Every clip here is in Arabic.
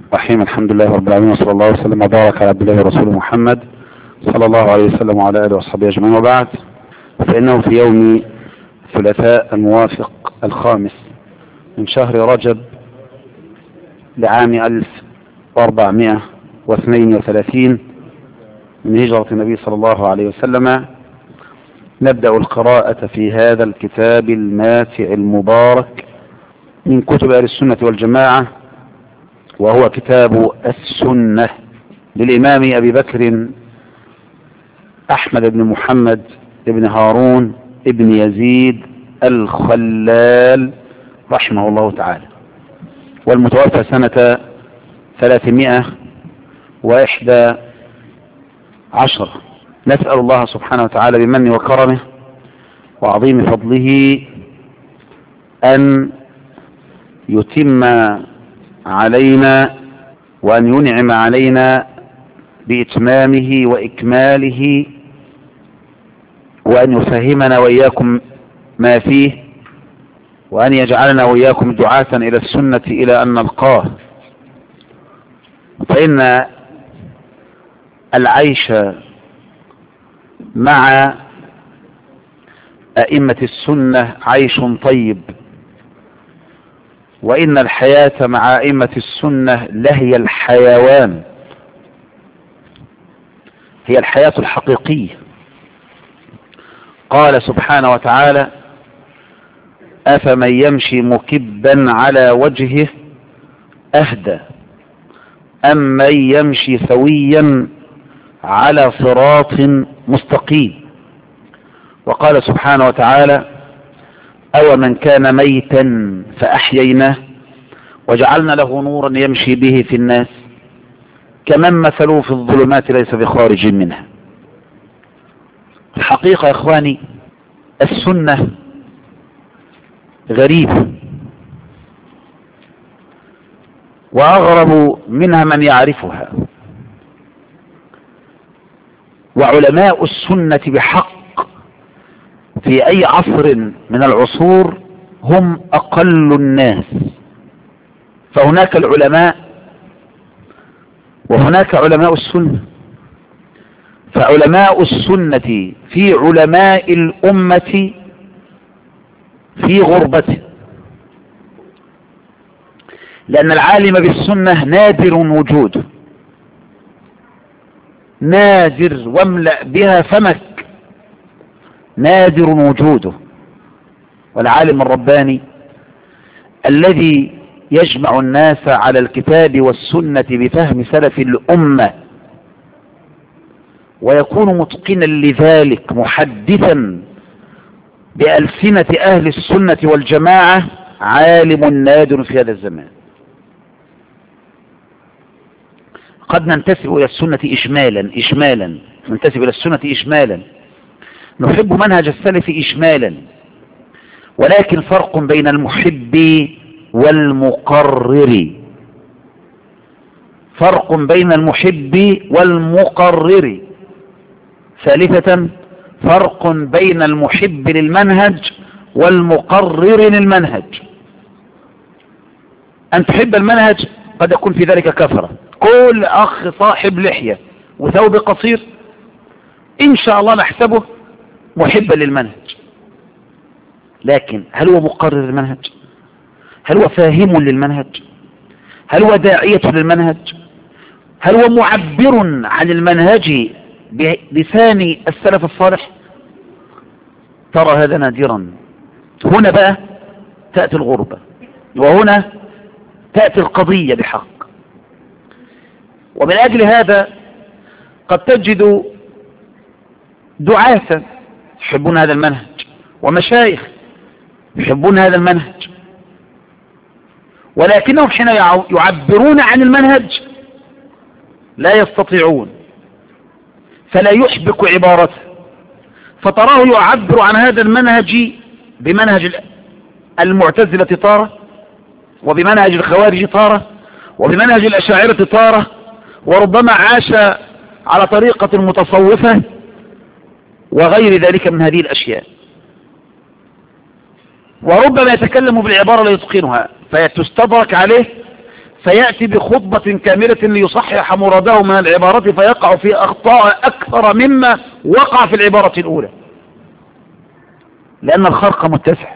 رحيم. الحمد لله رب العالمين، وصلى الله وسلم وبارك على عبد الله ورسوله محمد صلى الله عليه وسلم وعلى اله وصحبه اجمعين، وبعد، فانه في يوم الثلاثاء الموافق 5 من شهر رجب لعام 1432 من هجرة النبي صلى الله عليه وسلم نبدأ القراءة في هذا الكتاب الماتع المبارك من كتب أهل السنة والجماعة، وهو كتاب السنة للإمام أبي بكر أحمد بن محمد بن هارون بن يزيد الخلال رحمه الله تعالى، والمتوفى سنة 311. نسأل الله سبحانه وتعالى بمنه وكرمه وعظيم فضله أن يتم علينا وأن ينعم علينا بإتمامه وإكماله، وأن يفهمنا وإياكم ما فيه، وأن يجعلنا وإياكم دعاة إلى السنة إلى أن نلقاه. فإن العيش مع أئمة السنة عيش طيب، وإن الحياة مع أئمة السنة لهي الحيوان، هي الحياة الحقيقية. قال سبحانه وتعالى: أفمن يمشي مكبا على وجهه أهدى أم من يمشي سويا على صراط مستقيم. وقال سبحانه وتعالى: أو من كان ميتا فأحييناه وجعلنا له نورا يمشي به في الناس كمن مثله في الظلمات ليس بخارج منها. الحقيقة يا إخواني، السنة غريبة، وأغرب منها من يعرفها، وعلماء السنة بحق في أي عصر من العصور هم أقل الناس. فهناك العلماء وهناك علماء السنة، فعلماء السنة في علماء الأمة في غربته، لأن العالم بالسنة نادر وجوده، نادر واملأ بها فمك، نادر وجوده. والعالم الرباني الذي يجمع الناس على الكتاب والسنة بفهم سلف الأمة ويكون متقنا لذلك، محدثا بألسنة أهل السنة والجماعة، عالم نادر في هذا الزمان. قد ننتسب إلى السنة إجمالا ننتسب إلى السنة إجمالا، نحب منهج السلف إجمالا، ولكن فرق بين المحب والمقرر، فرق بين المحب والمقرر. ثالثة، فرق بين المحب للمنهج والمقرر للمنهج. أن تحب المنهج قد يكون في ذلك كثرة، كل أخ صاحب لحية وثوب قصير إن شاء الله نحسبه محبا للمنهج، لكن هل هو مقرر للمنهج؟ هل هو فاهم للمنهج؟ هل هو داعية للمنهج؟ هل هو معبر عن المنهج بلسان السلف الصالح؟ ترى هذا نادرا. هنا بقى تأتي الغربة، وهنا تأتي القضية بحق. ومن أجل هذا قد تجد دعاة يحبون هذا المنهج، ومشايخ يحبون هذا المنهج، ولكنهم حين يعبرون عن المنهج لا يستطيعون، فلا يحبك عبارته، فتراه يعبر عن هذا المنهج بمنهج المعتزلة طارة، وبمنهج الخوارج طارة، وبمنهج الأشاعرة طارة، وربما عاش على طريقة المتصوفة وغير ذلك من هذه الأشياء، وربما يتكلم بالعبارة لا يتقنها فتستدرك عليه فيأتي بخطبة كاملة ليصحح مراده من العبارة فيقع في أخطاء أكثر مما وقع في العبارة الأولى، لأن الخرق متسع،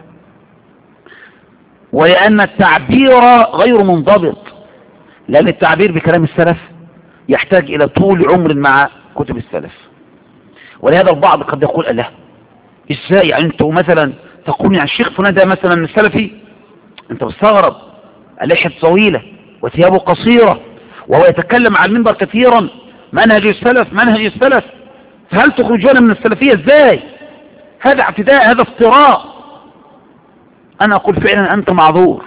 ولأن التعبير غير منضبط، لأن التعبير بكلام السلف يحتاج إلى طول عمر مع كتب السلف. ولهذا البعض قد يقول الله إزاي يعني أنتوا مثلا تقول يعني الشيخ فلان ده مثلا السلفي، أنت مستغرب، اللحية طويلة وثيابه قصيرة وهو يتكلم عن المنبر كثيرا، منهج السلف منهج السلف، فهل تخرجون من السلفية ازاي؟ هذا اعتداء، هذا افتراء. انا اقول فعلا انت معذور،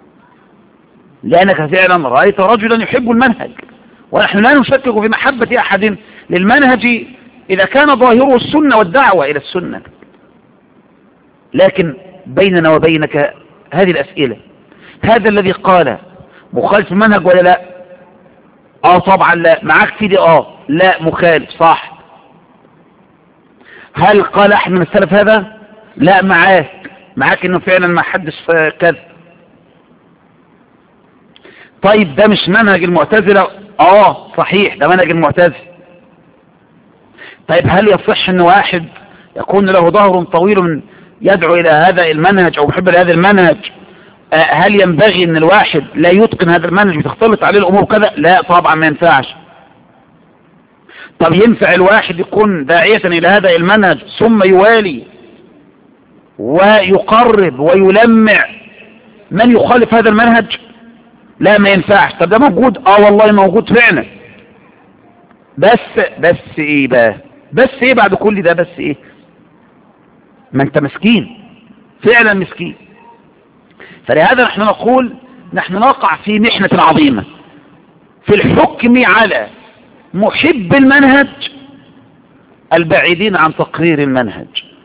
لانك فعلا رأيت رجلا يحب المنهج، ونحن لا نشكك في محبة احد للمنهج اذا كان ظاهره السنة والدعوة الى السنة، لكن بيننا وبينك هذه الاسئلة: هذا الذي قال مخالف المنهج ولا لا؟ طبعا لا. معاك في دي؟ لا مخالف صح. هل قال احد من السلف هذا؟ لا. معاك انه فعلا ما حدش كذا. طيب ده مش منهج المعتزلة؟ صحيح ده منهج المعتزلة. طيب هل يصح ان واحد يكون له ظهر طويل يدعو الى هذا المنهج او محب لهذا المنهج، هل ينبغي ان الواحد لا يتقن هذا المنهج وتختلط عليه الامور كذا؟ لا طبعا ما ينفعش. طب ينفع الواحد يكون داعية الى هذا المنهج ثم يوالي ويقرب ويلمع من يخالف هذا المنهج؟ لا ما ينفعش. طب ده موجود؟ والله موجود فعلا. بس ايه بقى؟ بس ايه بعد كل ده؟ بس ايه؟ ما انت مسكين، فعلا مسكين. فلهذا نحن نقول نحن نقع في محنة عظيمة في الحكم على محب المنهج البعيدين عن تقرير المنهج،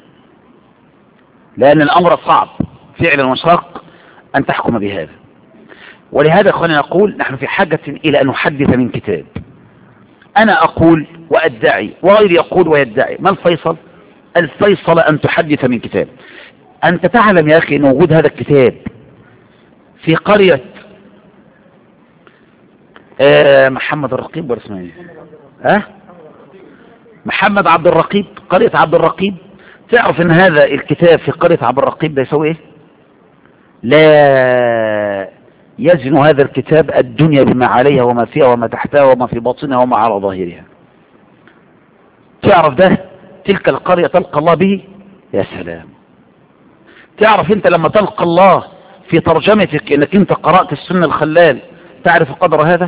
لأن الأمر صعب فعلا وشاق أن تحكم بهذا. ولهذا أخواني نقول نحن في حاجة إلى أن نحدث من كتاب. أنا أقول وأدعي وغيري يقول ويدعي، ما الفيصل؟ الفيصل أن تحدث من كتاب. أنت تعلم يا أخي أن وجود هذا الكتاب في قرية محمد الرقيب ولا اسمه ايه؟ محمد عبد الرقيب، قرية عبد الرقيب. تعرف ان هذا الكتاب في قرية عبد الرقيب ده يسوي ايه؟ لا يزن هذا الكتاب الدنيا بما عليها وما فيها وما تحتها وما في باطنها وما على ظاهرها. تعرف ده؟ تلك القرية تلقى الله به، يا سلام. تعرف انت لما تلقى الله في ترجمتك انك انت قرأت السنة الخلال تعرف قدر هذا؟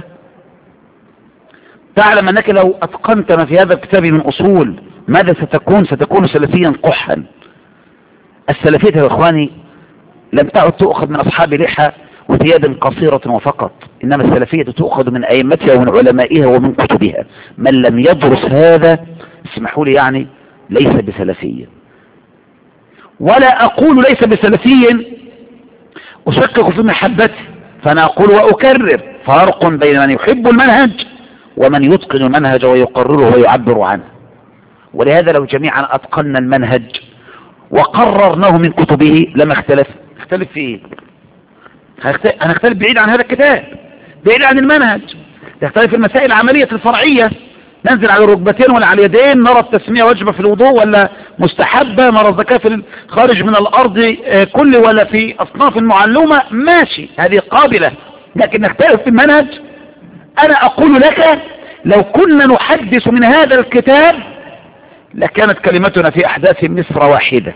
تعلم انك لو اتقنت ما في هذا الكتاب من اصول ماذا ستكون سلفيا قحا. السلفية يا اخواني لم تعد تؤخذ من اصحاب لحى وثياب قصيرة وفقط، انما السلفية تؤخذ من ائمتها ومن علمائها ومن كتبها. من لم يدرس هذا اسمحوا لي يعني ليس بسلفيا. ولا اقول ليس بسلفيا أشكك في محبته، فأنا أقول وأكرر: فرق بين من يحب المنهج ومن يتقن المنهج ويقرره ويعبر عنه. ولهذا لو جميعا أتقنا المنهج وقررناه من كتبه لما اختلف في ايه؟ هنختلف بعيد عن هذا الكتاب، بعيد عن المنهج. تختلف المسائل العملية الفرعية، ننزل على الركبتين ولا على اليدين، نرى التسمية واجبة في الوضوء ولا مستحبة، نرى الزكاة في الخارج من الأرض كل ولا في أصناف معلومة، ماشي هذه قابلة. لكن نختلف في المنهج. أنا أقول لك لو كنا نحدث من هذا الكتاب لكانت كلمتنا في أحداث مصر واحدة.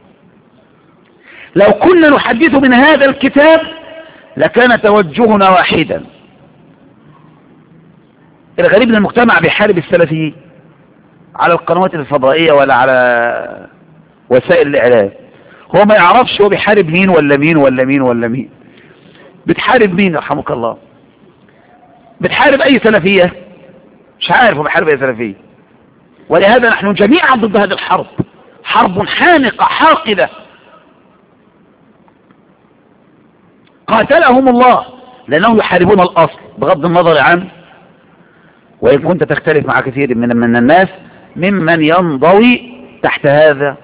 لو كنا نحدث من هذا الكتاب لكان توجهنا واحدا. الغريب ان المجتمع بيحارب السلفيين على القنوات الفضائية ولا على وسائل الاعلام. هو ما يعرفش هو بيحارب مين ولا مين ولا مين ولا مين. بتحارب مين رحمك الله؟ بتحارب اي سلفية؟ مش عارف هو بيحارب اي سلفية. ولهذا نحن جميعا ضد هذه الحرب، حرب حانقة حاقدة قاتلهم الله، لانهم يحاربون الاصل بغض النظر عنه، وإن كنت تختلف مع كثير من الناس ممن ينضوي تحت هذا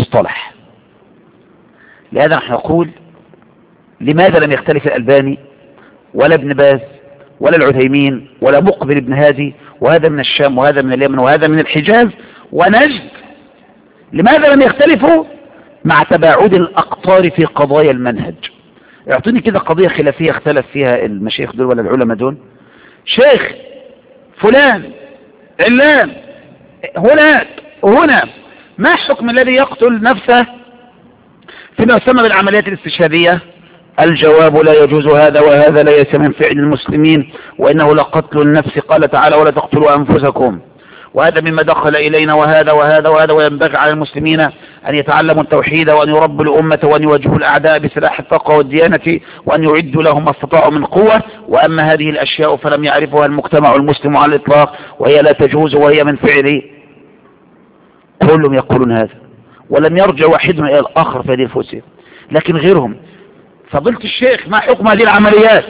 المصطلح. لهذا نحن نقول لماذا لم يختلف الألباني ولا ابن باز ولا العثيمين ولا مقبل ابن هادي، وهذا من الشام وهذا من اليمن وهذا من الحجاز ونجد. لماذا لم يختلفوا؟ مع تباعد الأقطار في قضايا المنهج. اعطوني كده قضية خلافية اختلف فيها المشايخ دول ولا العلماء دول. شيخ فلان علان هناك وهنا، ما حكم الذي يقتل نفسه فيما يسمى بالعمليات الاستشهادية؟ الجواب لا يجوز هذا، وهذا ليس من فعل المسلمين، وإنه لقتل النفس. قال تعالى ولا تقتلوا أنفسكم، وهذا مما دخل إلينا وهذا وهذا وهذا. وينبغي على المسلمين أن يتعلموا التوحيد وأن يربوا الأمة وأن يواجهوا الأعداء بسلاح التقوى والديانة وأن يعدوا لهم ما استطاعوا من قوة. وأما هذه الأشياء فلم يعرفها المجتمع المسلم على الإطلاق، وهي لا تجوز وهي من فعل. كلهم يقولون هذا، ولم يرجع واحد إلى الآخر في هذه الفسية. لكن غيرهم، فضيلة الشيخ ما حكم هذه العمليات؟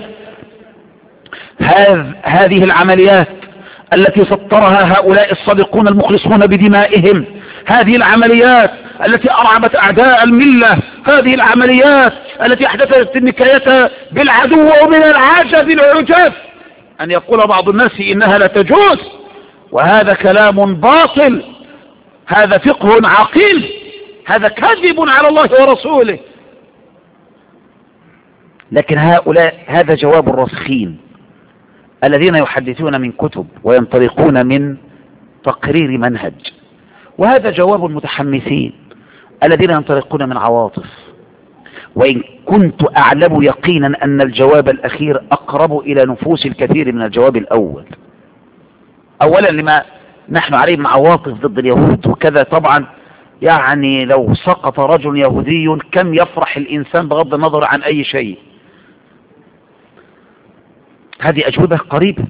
هذه العمليات التي سطرها هؤلاء الصادقون المخلصون بدمائهم، هذه العمليات التي أرعبت أعداء الملة، هذه العمليات التي أحدثت النكاية بالعدو ومن العجب العجاب أن يقول بعض الناس إنها لا تجوز، وهذا كلام باطل، هذا فقه عقيل، هذا كذب على الله ورسوله. لكن هؤلاء، هذا جواب الراسخين الذين يحدثون من كتب وينطلقون من تقرير منهج، وهذا جواب المتحمسين الذين ينطلقون من عواطف. وإن كنت أعلم يقينا أن الجواب الأخير أقرب إلى نفوس الكثير من الجواب الأول، أولا لما نحن عليه من عواطف ضد اليهود وكذا. طبعا يعني لو سقط رجل يهودي كم يفرح الإنسان بغض النظر عن أي شيء. هذه أجوبة قريبة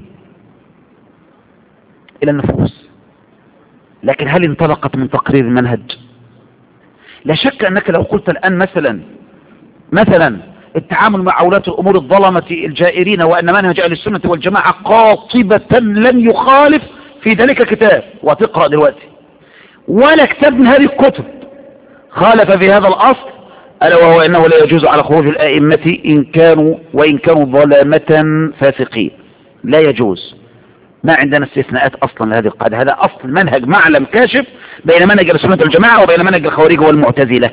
إلى النفوس، لكن هل انطلقت من تقرير المنهج؟ لا شك أنك لو قلت الآن مثلا التعامل مع ولاة الأمور الظلمة الجائرين، وأن منهج أهل السنة والجماعة قاطبة لن يخالف في ذلك كتاب، وتقرأ دلوقتي ولا كتاب من هذه الكتب خالف في هذا الأصل، ألا وهو أنه لا يجوز على خروج الآئمة وإن كانوا ظلامة فاسقين، لا يجوز. ما عندنا استثناءات أصلا لهذه القاعدة، هذا أصل منهج معلم كاشف بين منهج السنة والجماعة وبين منهج الخوارج والمعتزلة.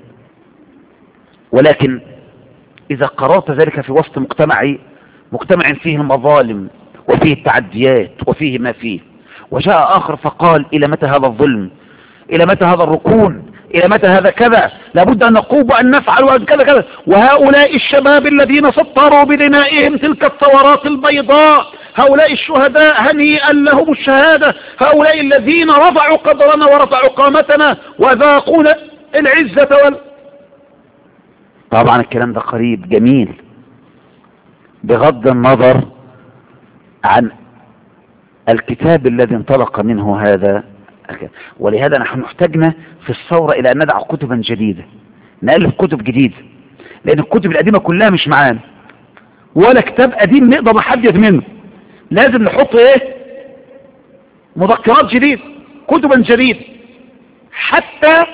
ولكن إذا قررت ذلك في وسط مجتمع فيه المظالم وفيه التعديات وفيه ما فيه، وجاء آخر فقال إلى متى هذا الظلم، إلى متى هذا الركون، إلى متى هذا كذا، لابد أن نقوم وأن نفعل وأن كذا كذا. وهؤلاء الشباب الذين سطروا بدمائهم تلك الثورات البيضاء، هؤلاء الشهداء هنيئا لهم الشهادة، هؤلاء الذين رفعوا قدرنا ورفعوا قامتنا وذاقونا العزة طبعا الكلام ده قريب جميل بغض النظر عن الكتاب الذي انطلق منه هذا. ولهذا نحن احتجنا في الثورة إلى أن ندع كتبا جديدة، نألف كتب جديدة، لأن الكتب القديمة كلها مش معانا، ولا كتاب قديم نقدر نحدث منه. لازم نحط مذكرات جديدة، كتبا جديدة، حتى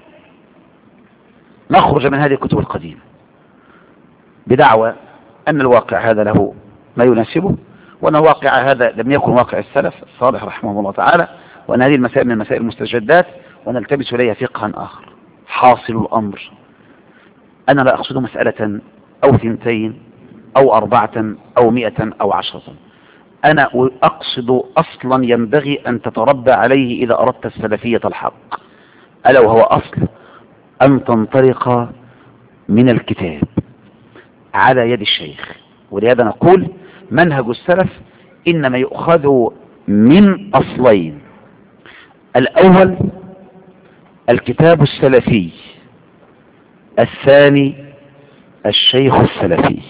نخرج من هذه الكتب القديمة بدعوى أن الواقع هذا له ما يناسبه، وأن الواقع هذا لم يكن واقع السلف الصالح رحمه الله تعالى، وأن هذه المسائل من المسائل المستجدات ونلتبس إليها فقها آخر. حاصل الأمر أنا لا أقصد مسألة أو 2 أو 4 أو 100 أو 10، أنا أقصد أصلا ينبغي أن تتربى عليه إذا أردت السلفية الحق، ألا وهو أصل أن تنطلق من الكتاب على يد الشيخ. ولهذا نقول منهج السلف إنما يؤخذ من أصلين: الأول الكتاب السلفي، الثاني الشيخ السلفي.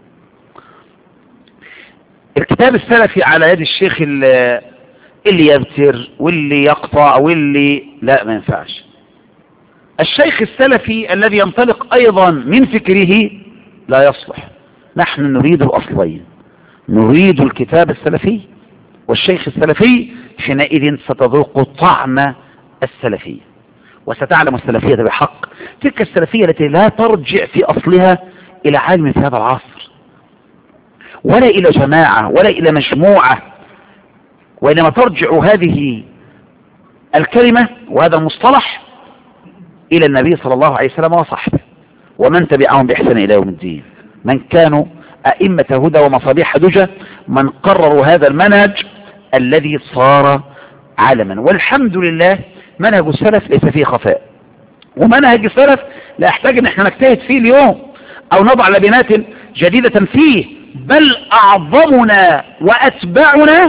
الكتاب السلفي على يد الشيخ اللي يبتر واللي يقطع واللي لا، ما ينفعش. الشيخ السلفي الذي ينطلق أيضا من فكره لا يصلح. نحن نريد الأصلين، نريد الكتاب السلفي والشيخ السلفي، حينئذ ستذوق طعم السلفية وستعلم السلفية بحق، تلك السلفية التي لا ترجع في أصلها إلى عالم في هذا العصر ولا إلى جماعة ولا إلى مجموعة، وإنما ترجع هذه الكلمة وهذا المصطلح إلى النبي صلى الله عليه وسلم وصحبه ومن تبعهم بإحسان إلى يوم الدين، من كانوا أئمة هدى ومصابيح دجى، من قرروا هذا المنهج الذي صار عالما. والحمد لله منهج السلف ليس فيه خفاء، ومنهج السلف لا يحتاج ان احنا نجتهد فيه اليوم او نضع لبنات جديدة فيه، بل اعظمنا واتباعنا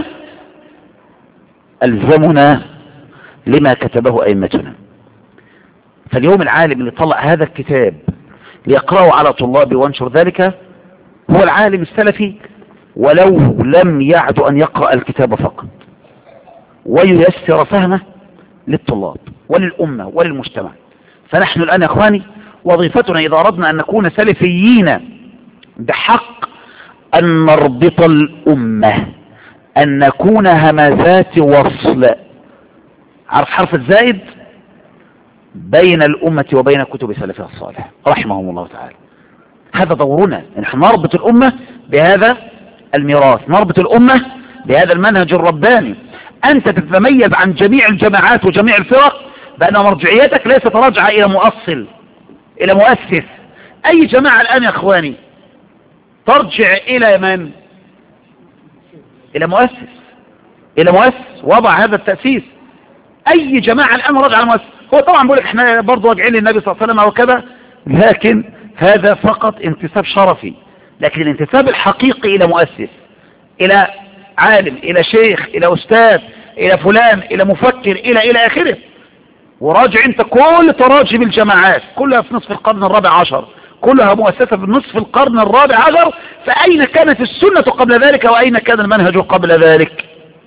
الزمنا لما كتبه ائمتنا. فاليوم العالم اللي طلع هذا الكتاب ليقرأه على طلابه وانشر ذلك هو العالم السلفي، ولو لم يعد ان يقرأ الكتاب فقط، وييسر فهمه للطلاب وللأمة وللمجتمع. فنحن الآن يا أخواني وظيفتنا إذا أردنا أن نكون سلفيين بحق أن نربط الأمة، أن نكون همزات وصل، عرف حرف الزائد بين الأمة وبين كتب سلفها الصالح رحمهم الله تعالى. هذا دورنا، نحن نربط الأمة بهذا الميراث، نربط الأمة بهذا المنهج الرباني. أنت تتميز عن جميع الجماعات وجميع الفرق بأن مرجعيتك ليست راجعة إلى مؤصل إلى مؤسس. أي جماعة الآن يا أخواني ترجع إلى من؟ إلى مؤسس وضع هذا التأسيس. أي جماعة الآن راجعة لمؤسس. هو طبعا بقول لك احنا برضو راجعين للنبي صلى الله عليه وسلم وكذا، لكن هذا فقط انتساب شرفي، لكن الانتساب الحقيقي إلى مؤسس، إلى عالم، إلى شيخ، إلى أستاذ، إلى فلان، إلى مفكر، إلى آخره. وراجع أنت كل تراجم الجماعات كلها في نصف القرن الرابع عشر، كلها مؤسسة في نصف القرن الرابع عشر، فأين كانت السنة قبل ذلك وأين كان المنهج قبل ذلك؟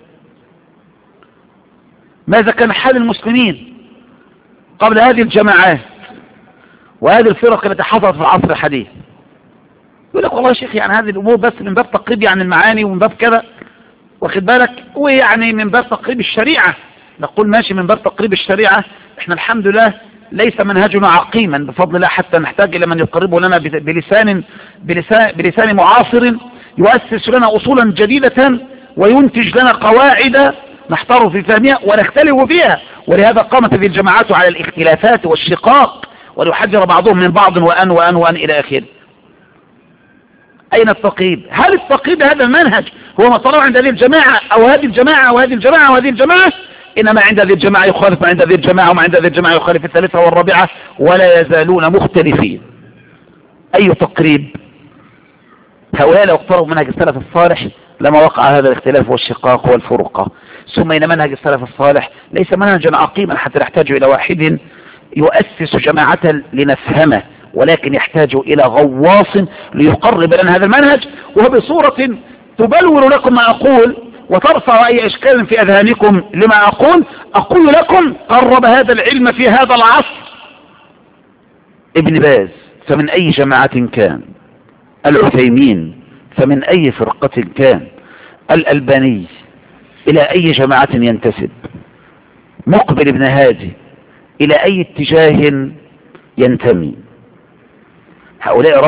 ماذا كان حال المسلمين قبل هذه الجماعات وهذه الفرق التي حصلت في العصر الحديث؟ يقول لك والله يا شيخ يعني هذه الأمور بس من باب تقريب يعني المعاني ومن باب كذا، واخد بالك، ويعني من باب تقريب الشريعة. نقول ماشي من باب تقريب الشريعة، احنا الحمد لله ليس منهجنا عقيما بفضل الله حتى نحتاج إلى من يقربه لنا بلسان معاصر يؤسس لنا أصولا جديدة وينتج لنا قواعد نحتار في فهمها ونختلف فيها. ولهذا قامت هذه الجماعات على الاختلافات والشقاق وليحذر بعضهم من بعض وأن إلى آخره. أين التقييد؟ هل التقييد هذا المنهج هو ما طلع عند هذه الجماعة أو هذه الجماعة وهذه الجماعة وهذه الجماعة؟ إنما عند هذه الجماعة يخالف ما عند هذه الجماعة، وما عند هذه الجماعة يخالف الثالثة والرابعة، ولا يزالون مختلفين. أي تقريب؟ هؤلاء لو اقتربوا منهج السلف الصالح لما وقع هذا الاختلاف والشقاق والفرقة. ثم إن منهج السلف الصالح ليس منهجا عقيما حتى نحتاج إلى واحد يؤسس جماعة لنفهمه، ولكن يحتاج إلى غواص ليقرب لنا هذا المنهج، وهو بصورة تبلور لكم ما أقول وترفع أي إشكال في أذهانكم لما أقول لكم. قرب هذا العلم في هذا العصر ابن باز فمن أي جماعة كان، العثيمين فمن أي فرقة كان، الألباني إلى أي جماعة ينتسب، مقبل ابن هادي إلى أي اتجاه ينتمي. هؤلاء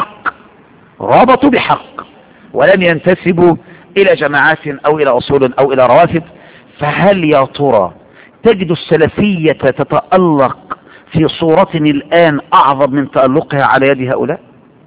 ربطوا بحق ولم ينتسبوا إلى جماعات أو إلى أصول أو إلى روافد. فهل يا ترى تجد السلفية تتألق في صورة الآن أعظم من تألقها على يد هؤلاء؟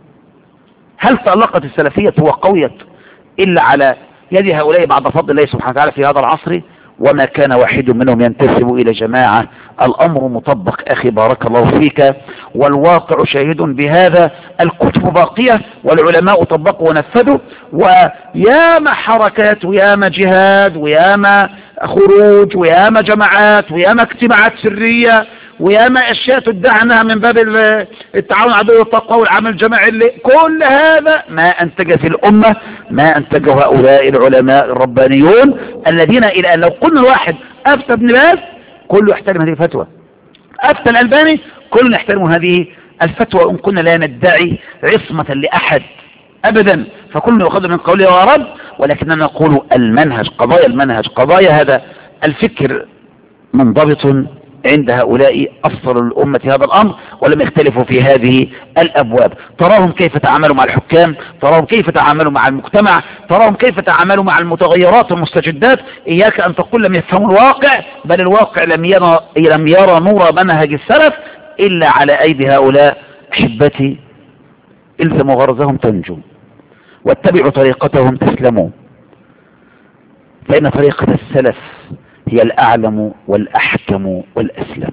هل تألقت السلفية وقويت إلا على يد هؤلاء بعد فضل الله سبحانه وتعالى في هذا العصر؟ وما كان واحد منهم ينتسب إلى جماعة. الأمر مطبق أخي بارك الله فيك، والواقع شاهد بهذا. الكتب باقية والعلماء طبقوا ونفذوا، وياما حركات وياما جهاد وياما خروج وياما جماعات وياما اجتماعات سرية وياما أشياء تدعى أنها من باب التعاون على البر والتقوى والعمل الجماعي. كل هذا ما أنتج في الأمة ما أنتجه هؤلاء العلماء الربانيون الذين إلى أن لو قلنا الواحد أفتى ابن باز كله يحترم هذه الفتوى، أفتى الألباني كله يحترم هذه الفتوى، وإن كنا لا ندعي عصمة لأحد أبدا، فكل يأخذ من قوله ورد، ولكننا نقول المنهج قضايا هذا الفكر منضبط عند هؤلاء أفضل الأمة هذا الأمر، ولم يختلفوا في هذه الأبواب. تراهم كيف تعاملوا مع الحكام، تراهم كيف تعاملوا مع المجتمع، تراهم كيف تعاملوا مع المتغيرات والمستجدات. إياك أن تقول لم يفهموا الواقع، بل الواقع لم يرى نور منهج السلف إلا على أيدي هؤلاء. أحبتي، الزموا غرزهم تنجوا، واتبعوا طريقتهم تسلموا، فإن طريقة السلف هي الأعلم والأحكم والأسلم.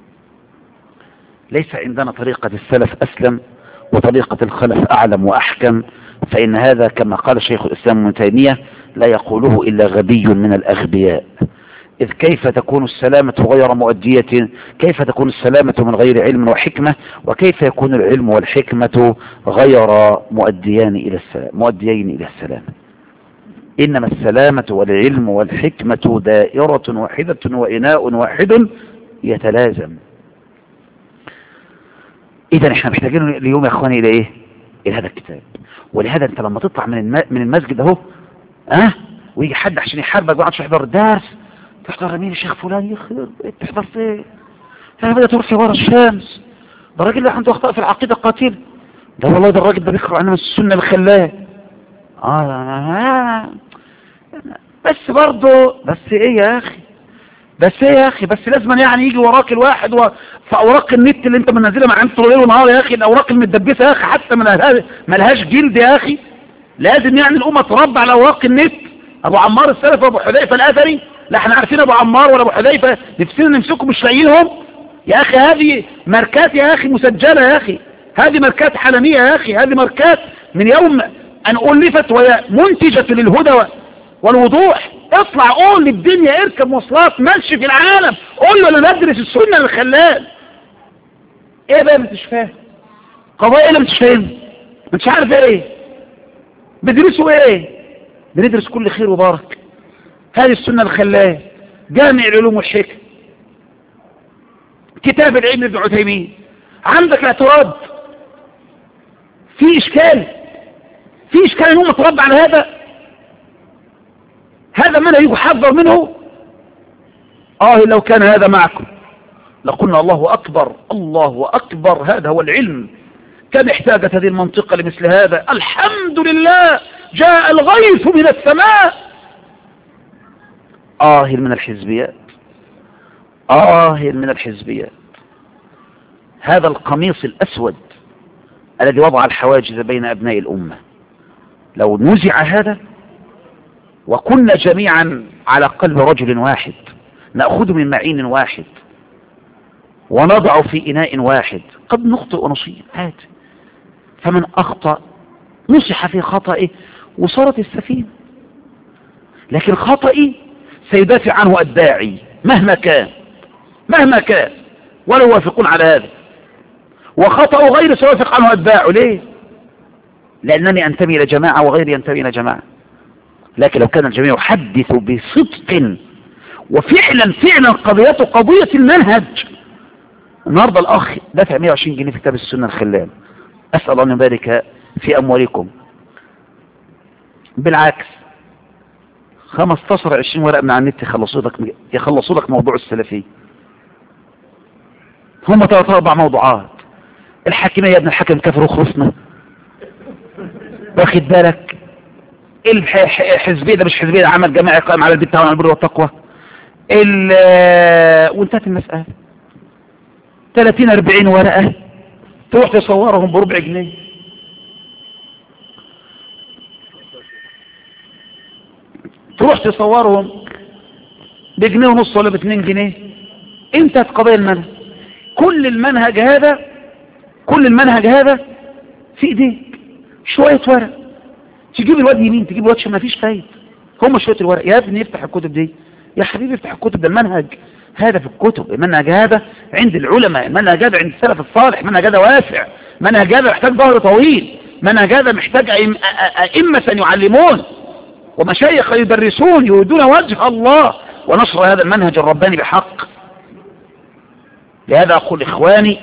ليس عندنا طريقة السلف أسلم وطريقة الخلف أعلم وأحكم، فإن هذا كما قال شيخ الإسلام ابن تيمية لا يقوله إلا غبي من الأغبياء. إذ كيف تكون السلامة غير مؤدية؟ كيف تكون السلامة من غير علم وحكمة؟ وكيف يكون العلم والحكمة غير مؤديين إلى السلام؟ إنما السلامة والعلم والحكمة دائرة واحدة وإناء واحد يتلازم. إذا احنا محتاجين اليوم يا اخواني إلى إيه؟ إلى هذا الكتاب. ولهذا أنت لما تطلع من المسجد أهو ويجي حد عشان يحاربك وقعد يحضر الدرس، تحضر مين؟ الشيخ فلان. يخرب تحضر فين؟ أنا بدأت تروح في ورا الشمس. ده الراجل اللي عنده أخطاء في العقيدة قاتل. ده والله ده الراجل ده بيقرأ عنه السنة الخلاه. بس برضه بس ايه يا اخي بس لازم يعني يجي وراك الواحد في اوراق النت اللي انت منزلها مع انت ليل ونهار يا اخي، الاوراق المتدبسه يا اخي حتى ملهاش جلد يا اخي. لازم يعني الامه تربى على اوراق النت. ابو عمار السلف وابو حذيفه الاثري، لا احنا عارفين ابو عمار ولا ابو حذيفه، نفسنا نمسكهم مش لاقيينهم يا اخي. هذه ماركات يا اخي مسجله يا اخي، هذه ماركات حلميه يا اخي، هذه ماركات من يوم ان الفت وهي منتجه للهدى والوضوح. اطلع قول للدنيا اركب مواصلات ماشي في العالم، قول له انا ندرس السنه الخلال. ايه بقى مش فاهم؟ قضايا اللي مش فاهم، مش عارف ايه بدرسوا ايه؟ بندرس كل خير وبارك. هذه السنه الخلال، جامع العلوم والحكم، كتاب العلم ابن عثيمين. عندك اعتراض؟ في اشكال ان هم تربى على هذا ما لا يحذر منه. لو كان هذا معكم لقلنا الله أكبر الله أكبر، هذا هو العلم. كم احتاجت هذه المنطقة لمثل هذا؟ الحمد لله جاء الغيث من السماء. من الحزبيات، هذا القميص الأسود الذي وضع الحواجز بين أبناء الأمة، لو نزع هذا وكنا جميعا على قلب رجل واحد، نأخذ من معين واحد ونضع في إناء واحد، قد نخطئ ونصيب عادي. فمن أخطأ نصح في خطئه وصارت السفينة. لكن خطئي سيدافع عنه الداعي مهما كان ولا يوافقون على هذا، وخطأ غير سيوافق عنه الداعي. ليه؟ لأنني أنتمي إلى جماعة وغيري ينتمي إلى جماعة. لكن لو كان الجميع يحدث بصدق وفعلا قضيته قضية المنهج. النهاردة الأخ دفع 120 جنيه في كتاب السنة الخلال، أسأل الله أن يبارك في أموالكم. بالعكس 15-20 ورقة من على النت يخلصوا لك موضوع السلفي. هم 3-4 موضوعات. الحاكمية يا ابن الحكم كفر وخرصنا، واخد بالك؟ الحزبية ده مش حزبية، ده عمل جماعي قائم على البر والتقوى والبر والتقوى. وانتهت المسألة. 30-40 ورقة تروح تصورهم بربع جنيه. تروح تصورهم بجنيه ونص ولا ب2 جنيه. انتهت قضايا المنهج. كل المنهج هذا في ايديك شوية ورق. تجيب الواد يمين تجيب الواد شمال، مفيش فايدة. هم شوية الورق. يا ابني افتح الكتب دي، يا حبيبي افتح الكتب. ده المنهج هذا في الكتب، المنهج هذا عند العلماء، المنهج هذا عند السلف الصالح، المنهج هذا واسع، المنهج هذا محتاج ظهر طويل، المنهج هذا محتاج أئمة يعلمون ومشايخ يدرسون يريدون وجه الله ونشر هذا المنهج الرباني بحق. لهذا أقول إخواني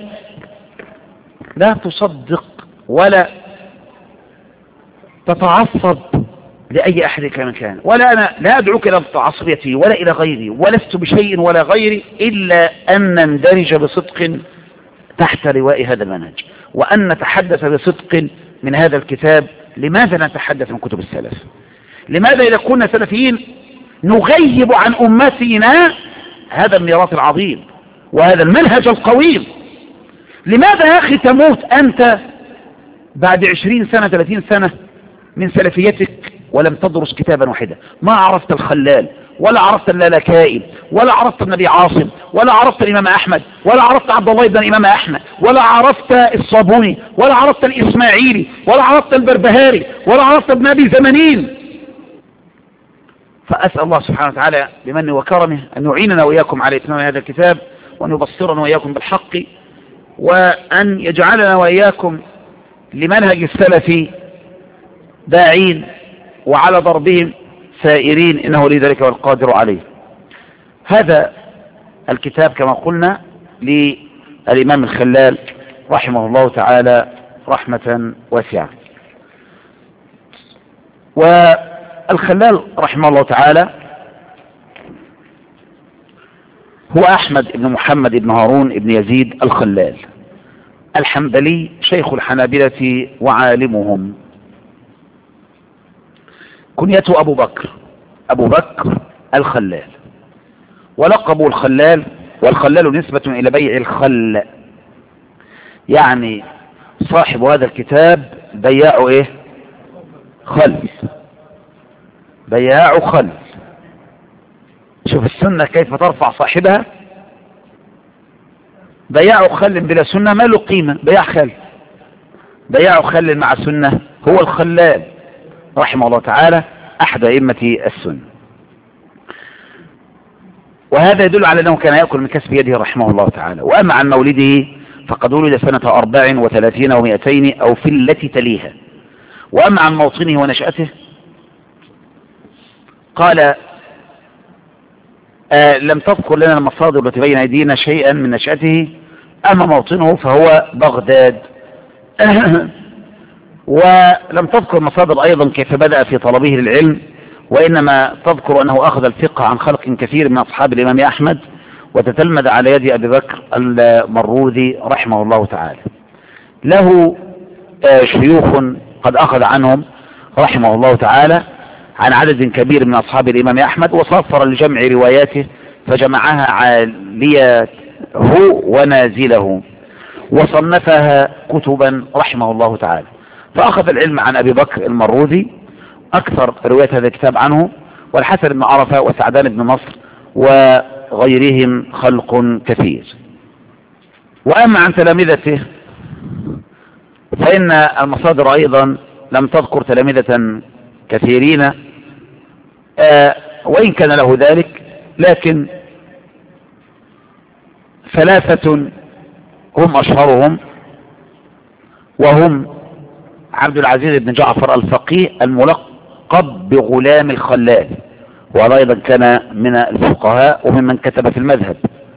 لا تصدق ولا تتعصب لأي أحد كان ولا أنا لا أدعوك إلى عصبيتي ولا إلى غيري، ولست بشيء ولا غيري إلا أن نندرج بصدق تحت لواء هذا المنهج، وأن نتحدث بصدق من هذا الكتاب. لماذا نتحدث من كتب السلف؟ لماذا إذا كنا سلفيين نغيب عن أمتنا هذا الميراث العظيم وهذا المنهج القويم؟ لماذا يا أخي تموت أنت بعد 20 سنة 30 سنة من سلفيتك ولم تدرس كتابا واحدا؟ ما عرفت الخلال، ولا عرفت اللالكائي، ولا عرفت النبي عاصم، ولا عرفت الإمام أحمد، ولا عرفت عبد الله بن الإمام أحمد، ولا عرفت الصابوني، ولا عرفت الإسماعيلي، ولا عرفت البربهاري، ولا عرفت ابن أبي زمنين. فأسأل الله سبحانه وتعالى بمنه وكرمه أن يعيننا وإياكم على إتمام هذا الكتاب، وأن يبصرنا وإياكم بالحق، وأن يجعلنا وإياكم لمنهج السلف داعين وعلى ضربهم سائرين، إنه لذلك والقادر عليه. هذا الكتاب كما قلنا للإمام الخلال رحمه الله تعالى رحمة واسعة. والخلال رحمه الله تعالى هو أحمد بن محمد بن هارون بن يزيد الخلال الحنبلي، شيخ الحنابلة وعالمهم. كنيته أبو بكر الخلال، ولقبه الخلال، والخلال نسبة إلى بيع الخل، يعني صاحب هذا الكتاب بياع إيه؟ خل، بياع خل. شوف السنة كيف ترفع صاحبها. بياع خل بلا سنة ما له قيمة. بياع خل مع سنة هو الخلال رحمه الله تعالى أحد أئمة السنة. وهذا يدل على أنه كان يأكل من كسب يده رحمه الله تعالى. وأما عن مولده فقد ولد سنة 34 و200 أو في التي تليها. وأما عن موطنه ونشأته قال لم تذكر لنا المصادر التي بين أيدينا شيئا من نشأته، أما موطنه فهو بغداد. ولم تذكر مصادر أيضا كيف بدأ في طلبه للعلم، وإنما تذكر أنه أخذ الفقه عن خلق كثير من أصحاب الإمام أحمد، وتتلمذ على يد أبي بكر المروذي رحمه الله تعالى. له شيوخ قد أخذ عنهم رحمه الله تعالى عن عدد كبير من أصحاب الإمام أحمد، وصفر لجمع رواياته فجمعها عاليته ونازله، وصنفها كتبا رحمه الله تعالى. فأخذ العلم عن أبي بكر المروذي، أكثر رواية هذا الكتاب عنه، والحسن بن عرفة وسعدان بن نصر وغيرهم خلق كثير. وأما عن تلامذته فإن المصادر أيضا لم تذكر تلامذة كثيرين، وإن كان له ذلك، لكن ثلاثة هم أشهرهم، وهم عبد العزيز بن جعفر الفقيه الملقب بغلام الخلال، وهذا أيضا كان من الفقهاء وممن كتب في المذهب،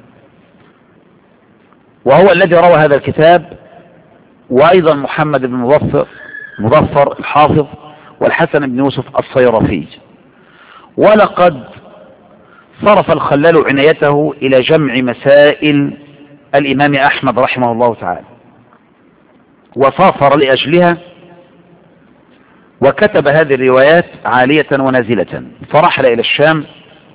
وهو الذي روى هذا الكتاب. وأيضا محمد بن مظفر الحافظ، والحسن بن يوسف الصيرفي. ولقد صرف الخلال عنايته إلى جمع مسائل الإمام أحمد رحمه الله تعالى، وسافر لأجلها، وكتب هذه الروايات عالية ونازلة. فرحل إلى الشام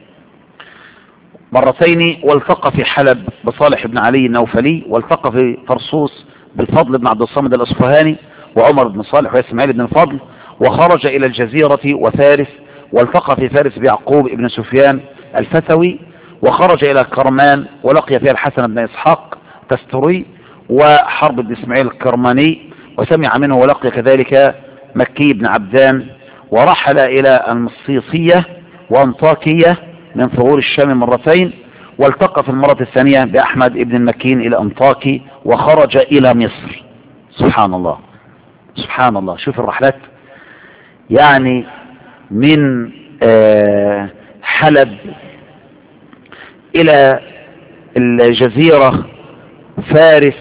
مرتين، والتقى في حلب بصالح بن علي النوفلي، والتقى في طرسوس بالفضل بن عبد الصمد الأصفهاني، وعمر بن صالح وإسماعيل بن الفضل. وخرج إلى الجزيرة وفارس، والتقى في فارس بيعقوب بن سفيان الفتوي. وخرج إلى كرمان، ولقي فيها الحسن بن إسحاق تستري وحرب بن إسماعيل الكرماني، وسمع منه، ولقي كذلك مكي بن عبدان. ورحل إلى المصيصية وأنطاكية من ثغور الشام مرتين، والتقى في المرة الثانية بأحمد بن المكين إلى أنطاكي، وخرج إلى مصر. سبحان الله سبحان الله. شوف الرحلات، يعني من حلب إلى الجزيرة، فارس،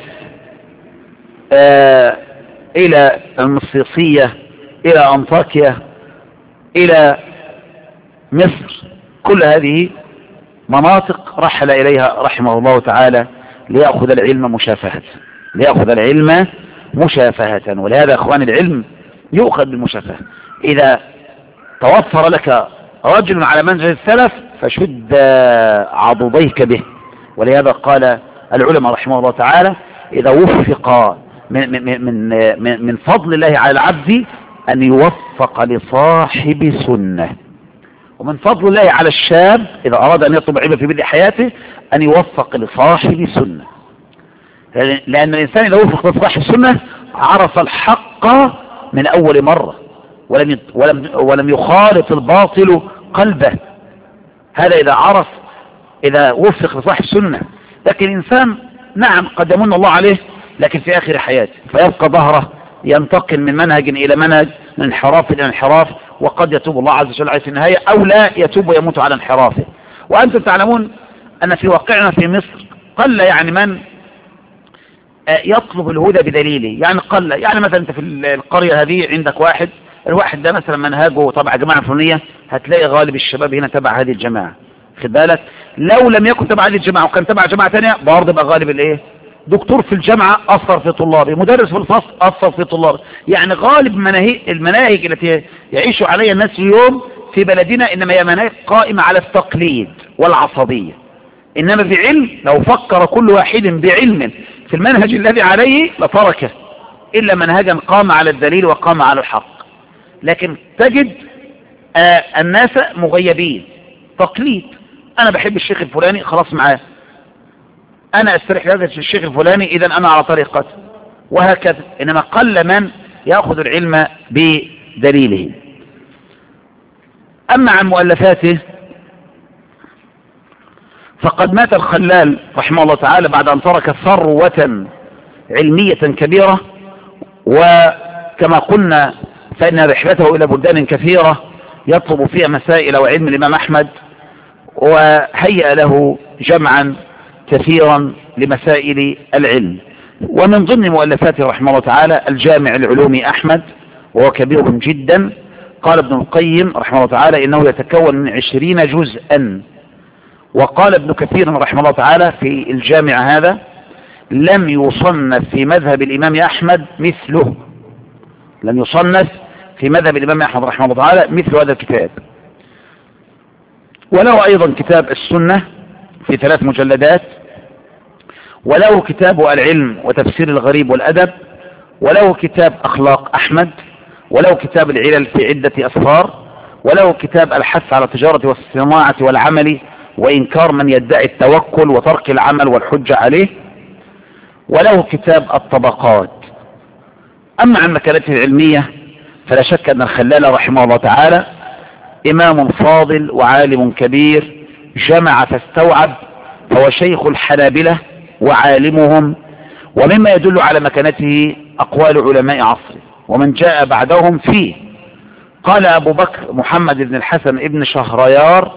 إلى المصيصية، إلى أنطاكيا، إلى مصر، كل هذه مناطق رحل إليها رحمه الله تعالى ليأخذ العلم مشافهة، ليأخذ العلم مشافهة. ولهذا أخوان العلم يؤخذ بالمشافهة. إذا توفر لك رجل على منهج السلف فشد عضديك به. ولهذا قال العلماء رحمه الله تعالى إذا وفق من فضل الله على العبد أن يوفق لصاحب سنة، ومن فضل الله على الشاب إذا أراد أن يطلب علم في بدء حياته أن يوفق لصاحب سنة، لأن الإنسان إذا وفق لصاحب سنة عرف الحق من أول مرة ولم يخالط الباطل قلبه. هذا إذا عرف، إذا وفق لصاحب سنة. لكن الإنسان نعم قد يمن الله عليه لكن في آخر حياته فيبقى ظهره ينتقل من منهج إلى منهج، من انحراف إلى انحراف، وقد يتوب الله عز وجل عليه في النهاية أو لا يتوب ويموت على انحرافه. وأنتم تعلمون أن في واقعنا في مصر قل يعني من يطلب الهدى بدليله، يعني قل. يعني مثلا أنت في القرية هذه عندك واحد، الواحد ده مثلا منهجه تبع جماعة فلانية، هتلاقي غالب الشباب هنا تبع هذه الجماعة، خد بالك. لو لم يكن تبع هذه الجماعة وكان تبع جماعة ثانيه برضه يبقى غالب الايه؟ دكتور في الجامعة أثر في طلابه، مدرس في الفصل أثر في طلابه. يعني غالب المناهج التي يعيش عليها الناس اليوم في بلدنا إنما هي مناهج قائمة على التقليد والعصبية. إنما بعلم لو فكر كل واحد بعلم في المنهج الذي عليه لتركه إلا منهجا قام على الدليل وقام على الحق. لكن تجد الناس مغيبين، تقليد. أنا بحب الشيخ الفلاني خلاص معاه، أنا أستريح لهذا الشيخ الفلاني إذا أنا على طريقته، وهكذا. إنما قل من يأخذ العلم بدليله. أما عن مؤلفاته فقد مات الخلال رحمه الله تعالى بعد أن ترك ثروة علمية كبيرة، وكما قلنا فإن رحلته إلى بلدان كثيرة يطلب فيها مسائل وعلم الإمام أحمد، وهيأ له جمعا كثيرا لمسائل العلم. ومن ضمن مؤلفاته رحمه الله تعالى الجامع العلومي أحمد، وهو كبير جدا. قال ابن القيم رحمه الله تعالى إنه يتكون من 20 جزءا. وقال ابن كثير رحمه الله تعالى في الجامع هذا لم يصنف في مذهب الإمام أحمد مثله، لم يصنف في مذهب الإمام أحمد رحمه الله تعالى مثل هذا الكتاب. وله أيضا كتاب السنة في 3 مجلدات، وله كتاب العلم وتفسير الغريب والأدب، وله كتاب أخلاق أحمد، وله كتاب العلل في عدة أسفار، وله كتاب الحث على التجارة والصناعة والعمل وإنكار من يدعي التوكل وترك العمل والحجة عليه، وله كتاب الطبقات. أما عن مكانته العلمية فلا شك أن الخلال رحمه الله تعالى إمام فاضل وعالم كبير، جمع فاستوعب، فهو شيخ الحنابلة وعالمهم. ومما يدل على مكانته أقوال علماء عصره ومن جاء بعدهم فيه. قال أبو بكر محمد بن الحسن ابن شهريار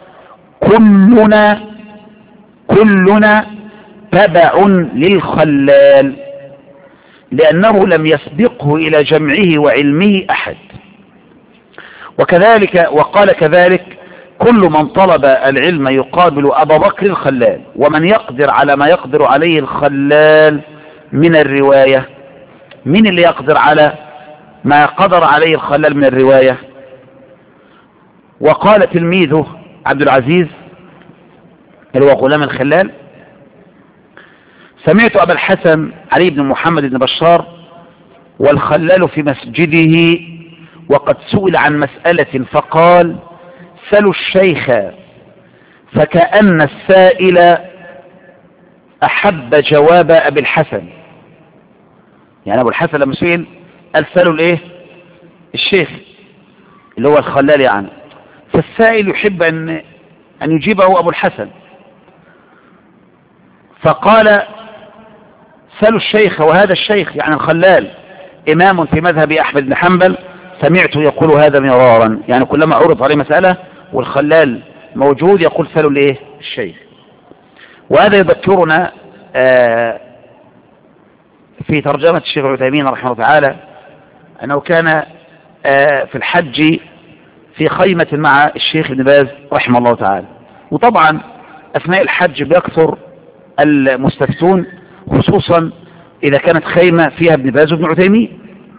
كلنا تبع للخلال لأنه لم يسبقه إلى جمعه وعلمه أحد. وكذلك وقال كذلك كل من طلب العلم يقابل أبا بكر الخلال، ومن يقدر على ما يقدر عليه الخلال من الرواية. من اللي يقدر على ما قدر عليه الخلال من الرواية؟ وقال تلميذه عبد العزيز اللي هو غلام الخلال سمعت أبا الحسن علي بن محمد بن بشار والخلال في مسجده وقد سئل عن مسألة فقال سلوا الشيخ، فكأن السائل أحب جواب أبي الحسن. يعني أبو الحسن لما سئل قال سلوا الايه؟ الشيخ اللي هو الخلال يعني، فالسائل يحب أن يجيبه أبو الحسن، فقال سلوا الشيخ، وهذا الشيخ يعني الخلال إمام في مذهب أحمد بن حنبل، سمعته يقول هذا مرارا. يعني كلما عرض عليه مسألة والخلال موجود يقول سلوا الايه؟ الشيخ. وهذا يذكرنا في ترجمة الشيخ العثيمين رحمه الله تعالى أنه كان في الحج في خيمة مع الشيخ ابن باز رحمه الله تعالى. وطبعا أثناء الحج بيكثر المستفتون، خصوصا إذا كانت خيمة فيها ابن باز وابن عثيمين.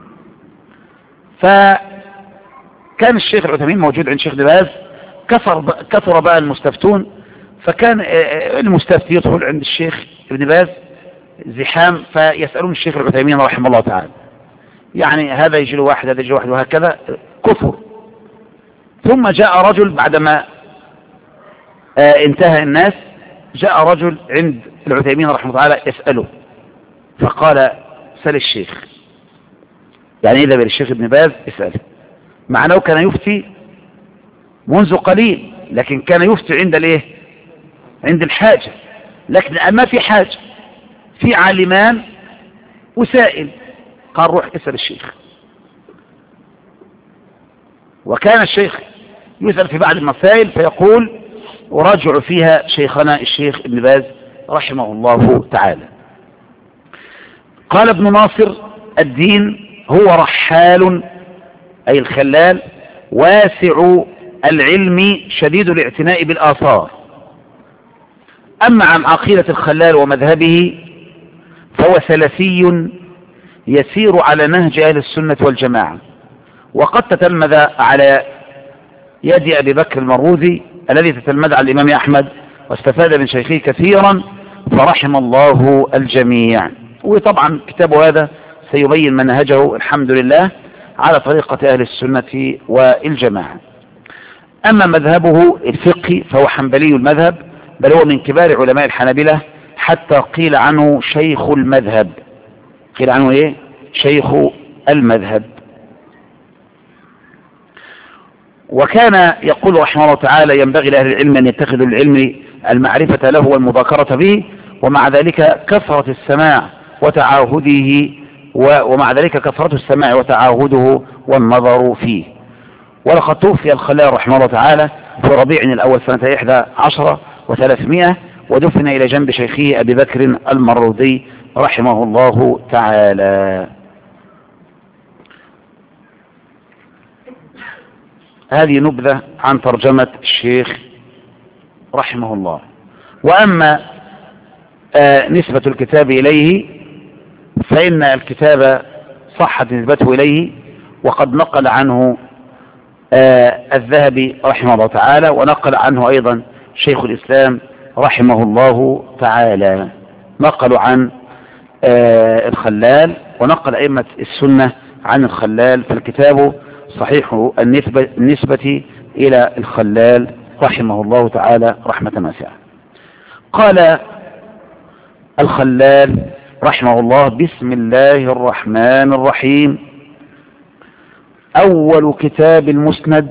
فكان الشيخ العثيمين موجود عند الشيخ ابن باز، كثر بقى المستفتون، فكان المستفتي يدخل عند الشيخ ابن باز زحام، فيسألون الشيخ العثيمين رحمه الله تعالى، يعني هذا يجي له واحد، هذا يجي له واحد، وهكذا كثر. ثم جاء رجل بعدما انتهى الناس، جاء رجل عند العثيمين رحمه الله تعالى يسأله، فقال سل الشيخ، يعني إذا بالشيخ ابن باز اسأله، مع أنه كان يفتي منذ قليل، لكن كان يفتي عند الايه؟ عند الحاجة. لكن ما في حاجة، في عالمان وسائل، قال روح اسأل الشيخ. وكان الشيخ يسأل في بعض المسائل فيقول وراجع فيها شيخنا الشيخ ابن باز رحمه الله تعالى. قال ابن ناصر الدين هو رحال، أي الخلال، واسع العلم شديد الاعتناء بالآثار. أما عن عقيدة الخلال ومذهبه فهو سلفي يسير على نهج أهل السنة والجماعة، وقد تتلمذ على يد أبي بكر المروذي الذي تتلمذ على الإمام أحمد، واستفاد من شيخه كثيرا، فرحم الله الجميع. وطبعا كتابه هذا سيبين منهجه الحمد لله على طريقة أهل السنة والجماعة. أما مذهبه الفقهي فهو حنبلي المذهب، بل هو من كبار علماء الحنابلة، حتى قيل عنه شيخ المذهب. قيل عنه ايه؟ شيخ المذهب. وكان يقول رحمه الله تعالى ينبغي لأهل العلم أن يتخذوا العلم المعرفة له والمذاكرة به، ومع ذلك كثرة السماع وتعاهده ومع ذلك كثرة السماع وتعاهده والنظر فيه. ولقد توفي الخلال رحمه الله تعالى في ربيع الأول سنة 11 و300، ودفن إلى جنب شيخه أبي بكر المروذي رحمه الله تعالى. هذه نبذة عن ترجمة الشيخ رحمه الله. وأما نسبة الكتاب إليه فإن الكتاب صحت نسبته إليه، وقد نقل عنه الذهبي رحمه الله تعالى، ونقل عنه أيضا شيخ الإسلام رحمه الله تعالى، نقلوا عن الخلال، ونقل أئمة السنة عن الخلال، فالكتاب صحيح النسبة إلى الخلال رحمه الله تعالى رحمة واسعة. قال الخلال رحمه الله: بسم الله الرحمن الرحيم. أول كتاب المسند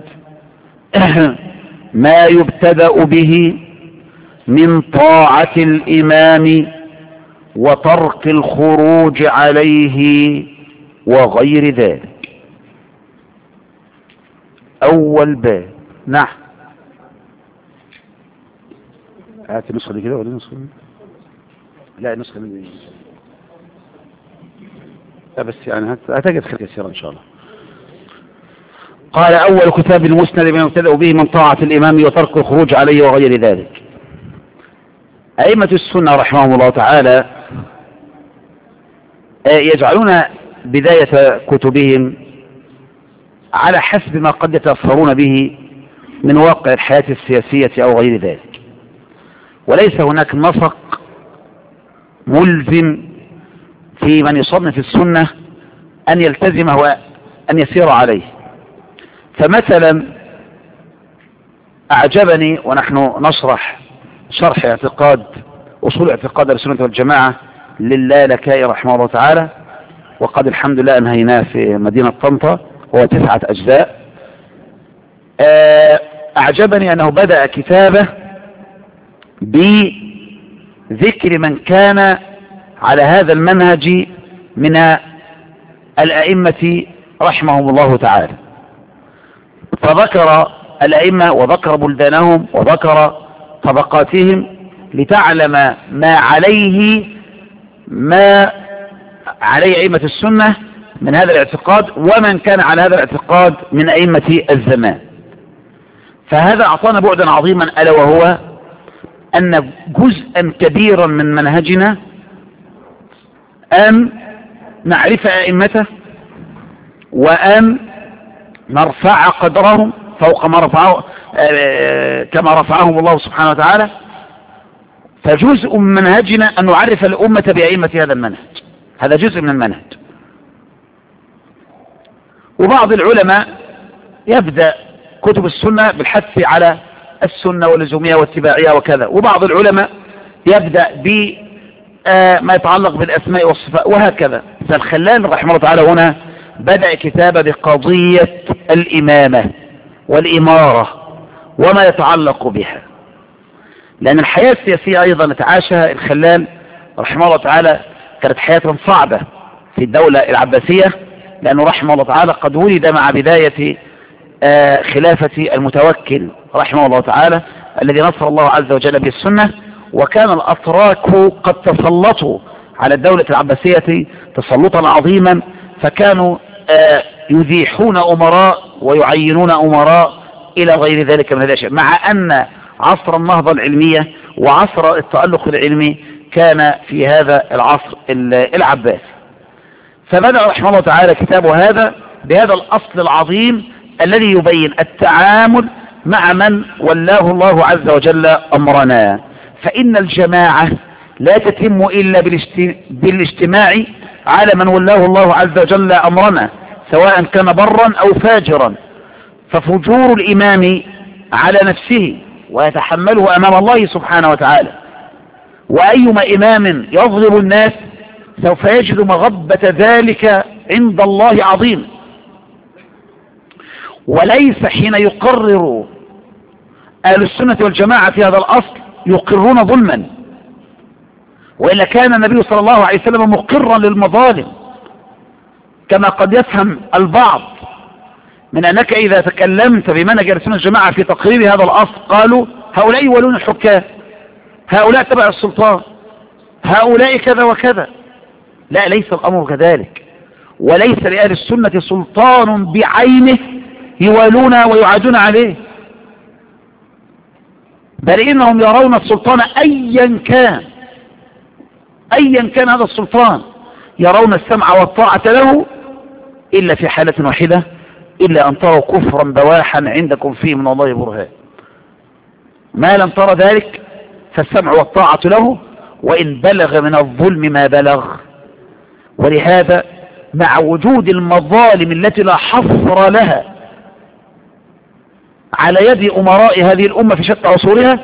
ما يبتدأ به من طاعة الإمام وترك الخروج عليه وغير ذلك. أول باب. نعم. هات النسخة دي كده ولا النسخة دي؟ لا النسخة دي. لا بس يعني هتجد خير كثيرا إن شاء الله. قال: أول كتاب المسند ما يبتدأ به من طاعة الإمام وترك الخروج عليه وغير ذلك. أئمة السنة رحمهم الله تعالى يجعلون بداية كتبهم على حسب ما قد يتأثرون به من واقع الحياة السياسية أو غير ذلك، وليس هناك نسق ملزم في من يصنف السنة أن يلتزمه وأن يسير عليه. فمثلا أعجبني ونحن نشرح شرح اعتقاد أصول اعتقاد السنة والجماعة للالكائي رحمه الله تعالى، وقد الحمد لله أنهيناه في مدينة طنطا، هو 9 أجزاء. أعجبني أنه بدأ كتابه بذكر من كان على هذا المنهج من الأئمة رحمهم الله تعالى، فذكر الأئمة وذكر بلدانهم وذكر طبقاتهم لتعلم ما عليه أئمة السنة من هذا الاعتقاد، ومن كان على هذا الاعتقاد من أئمة الزمان. فهذا أعطانا بعدا عظيما، ألا وهو أن جزءا كبيرا من منهجنا أن نعرف أئمته وأن نرفع قدرهم فوق ما رفعه كما رفعهم الله سبحانه وتعالى. فجزء من منهجنا أن نعرف الأمة بأئمة هذا المنهج، هذا جزء من المنهج. وبعض العلماء يبدأ كتب السنة بالحث على السنة واللزومية والاتباعية وكذا، وبعض العلماء يبدأ بما يتعلق بالأسماء والصفات وهكذا. فالخلال رحمه الله تعالى هنا بدأ كتابه بقضية الإمامة والإمارة وما يتعلق بها، لأن الحياة السياسية أيضا نتعاشها الخلال رحمه الله تعالى كانت حياة صعبة في الدولة العباسية، لأنه رحمه الله تعالى قد ولد مع بداية خلافة المتوكل رحمه الله تعالى الذي نصر الله عز وجل بالسنة. وكان الأتراك قد تسلطوا على الدولة العباسية تسلطا عظيما، فكانوا يزيحون أمراء ويعينون أمراء إلى غير ذلك من الأشياء، مع أن عصر النهضة العلمية وعصر التألق العلمي كان في هذا العصر العباسي. فبدأ رحمه الله تعالى كتابه هذا بهذا الأصل العظيم الذي يبين التعامل مع من ولاه الله عز وجل أمرنا. فإن الجماعة لا تتم إلا بالاجتماع على من ولاه الله عز وجل أمرنا، سواء كان برا أو فاجرا. ففجور الإمام على نفسه ويتحمله أمام الله سبحانه وتعالى، وأيما إمام يظلم الناس سوف يجد مغبة ذلك عند الله عظيم. وليس حين يقرر أهل السنة والجماعة في هذا الأصل يقرون ظلما، وإلا كان النبي صلى الله عليه وسلم مقرا للمظالم، كما قد يفهم البعض من أنك إذا تكلمت بمنهج أهل السنة والجماعة في تقرير هذا الأصل قالوا هؤلاء يولون الحكام، هؤلاء تبع السلطان، هؤلاء كذا وكذا. لا، ليس الأمر كذلك، وليس لأهل السنة سلطان بعينه يوالون ويعادون عليه، بل إنهم يرون السلطان أيا كان هذا السلطان، يرون السمع والطاعة له إلا في حالة واحدة، إلا أن تروا كفرا بواحا عندكم فيه من الله برهان. ما لم ترى ذلك فالسمع والطاعة له وإن بلغ من الظلم ما بلغ. ولهذا مع وجود المظالم التي لا حصر لها على يد أمراء هذه الأمة في شتى عصورها،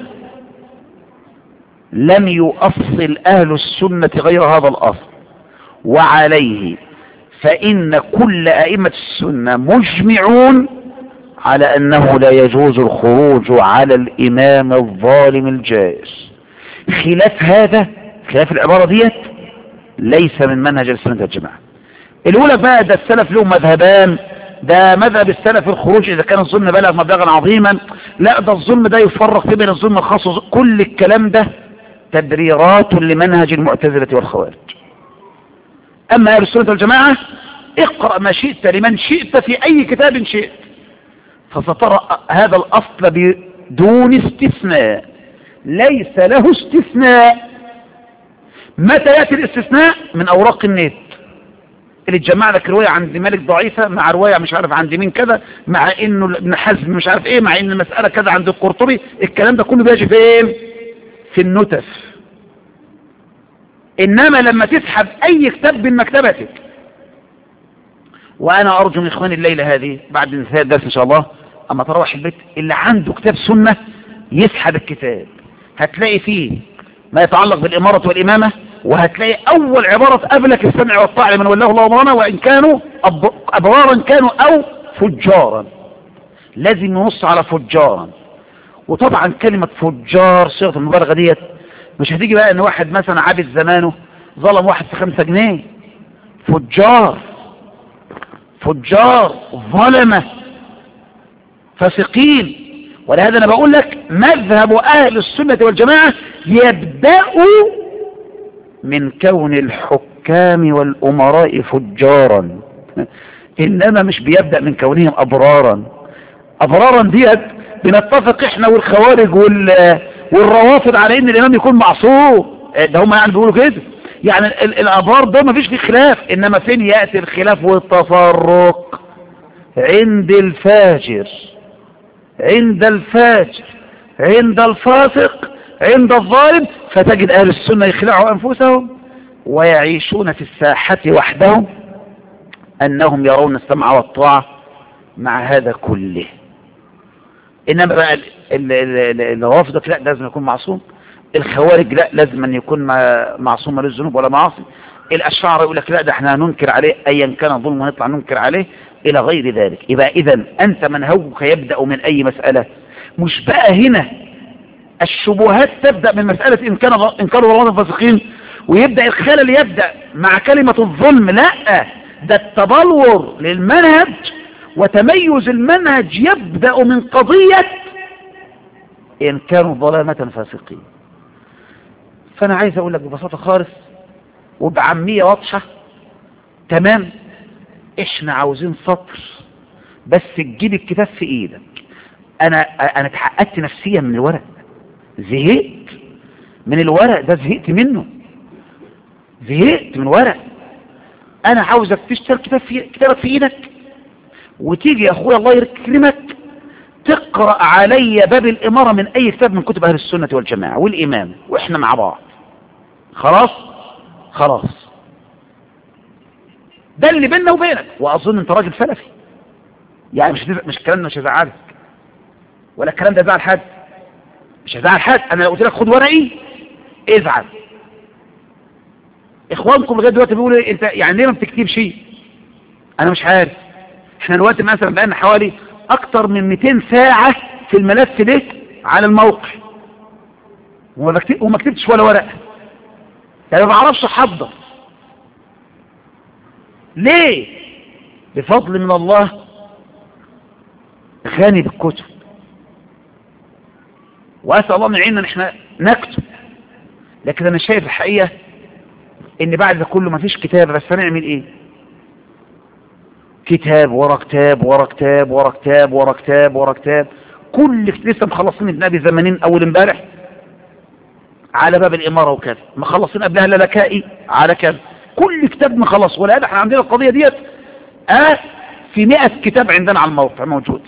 لم يؤصل أهل السنة غير هذا الأصل، وعليه فإن كل أئمة السنة مجمعون على أنه لا يجوز الخروج على الإمام الظالم الجائر. خلاف هذا، خلاف العبارة ديت، ليس من منهج السنة والجماعة. الأولى بقى ده السلف لهم مذهبان، ده مذهب السلف الخروج إذا كان الظلم بلغ مبلغا عظيما، لا ده الظلم ده يفرق في بين الظلم الخاص. كل الكلام ده تبريرات لمنهج المعتزلة والخوارج. أما أهل السنة والجماعة اقرأ ما شئت لمن شئت في أي كتاب شئت فسترى هذا الأصل بدون استثناء، ليس له استثناء. متى يأتي الاستثناء؟ من أوراق النت اللي تجمع لك رواية عند مالك ضعيفة مع رواية مش عارف عند مين كذا، مع انه ابن حزم مش عارف ايه، مع ان المسألة كذا عند القرطبي. الكلام ده كله بيجي فين؟ في النتف. انما لما تسحب اي كتاب من مكتبتك، وانا ارجو من اخواني الليلة هذه بعد انتهاء الدرس ان شاء الله اما تروح البيت اللي عنده كتاب سنة يسحب الكتاب، هتلاقي فيه ما يتعلق بالامارة والامامة، وهتلاقي اول عبارة قبلك السمع والطاعة لمن ولاه الله امرنا، وان كانوا ابرارا كانوا او فجارا. لازم ننص على فجارا. وطبعا كلمة فجار صيغة المبالغة ديت مش هتيجي بقى ان واحد مثلا عابد زمانه ظلم واحد في 5 جنيه. فجار ظلمة فاسقين. ولهذا انا بقول لك مذهب اهل السنة والجماعة يبدأوا من كون الحكام والامراء فجارا، انما مش بيبدأ من كونهم ابرارا. ابرارا ديت بنتفق احنا والخوارج والروافض على ان الامام يكون معصوم. ده هم يعني بيقولوا كده، يعني الابرار ده ما فيش فيه خلاف. انما فين يأتي الخلاف والتفرق؟ عند الفاجر، عند الفاجر، عند الفاسق، عند الظالم. فتجد اهل السنة يخلعوا انفسهم ويعيشون في الساحة وحدهم انهم يرون السمع والطاعة مع هذا كله. انما بقى الروافض لا لازم يكون معصوم، الخوارج لا لازم أن يكون معصوم من الذنوب ولا معاصي، الأشاعرة يقول لك لا ده احنا ننكر عليه ايا كان ظلم ونطلع ننكر عليه الى غير ذلك. يبقى اذا انت منهجك يبدأ من اي مسألة؟ مش بقى هنا الشبهات تبدأ من مسألة إن كانوا ظلمات الفاسقين ويبدأ الخلل يبدأ مع كلمة الظلم. لا، ده التبلور للمنهج وتميز المنهج يبدأ من قضية إن كانوا ظلامة فاسقين. فأنا عايز أقول لك ببساطة خالص وبعامية واضحة تمام، إحنا عاوزين سطر بس تجيب الكتاب في إيدك. أنا اتحققت نفسيا من الورق، زهقت من الورق ده، زهقت منه، زهقت من ورق. أنا عاوزك تشتري كتابك في إيدك وتيجي يا أخويا الله يكرمك تقرأ علي باب الإمارة من أي كتاب من كتب أهل السنة والجماعة والإمام، وإحنا مع بعض. خلاص خلاص، ده اللي بيننا وبينك. وأظن أنت راجل سلفي، يعني مش الكلام ده مش هيزعلك ولا الكلام ده يزعل حد، مش هيزعل حد. أنا لو قلت لك خد ورقي ازعل. إخوانكم لغاية دلوقتي بيقولوا إيه أنت يعني ليه ما بتكتبش شيء؟ أنا مش عارف. إحنا دلوقتي مثلا بقالنا حوالي أكتر من 200 ساعة في الملف ده على الموقع وما كتبتش ولا ورقة، يعني ما بعرفش أحضر. ليه؟ بفضل من الله غني بالكتب، وأسأل الله من عيننا ان احنا نكتب. لكن انا شايف الحقيقة ان بعد ده كله مفيش كتاب، بس هنعمل ايه؟ كتاب ورا كتاب ورا كتاب ورا كتاب ورا كتاب ورا كتاب. كل لسه مخلصين ابن ابي زمانين اول امبارح على باب الامارة وكذا، مخلصين قبلها للكائي على كذا، كل كتاب مخلص. ولا احنا عندنا القضية ديت في 100 كتاب عندنا على الموقع موجود.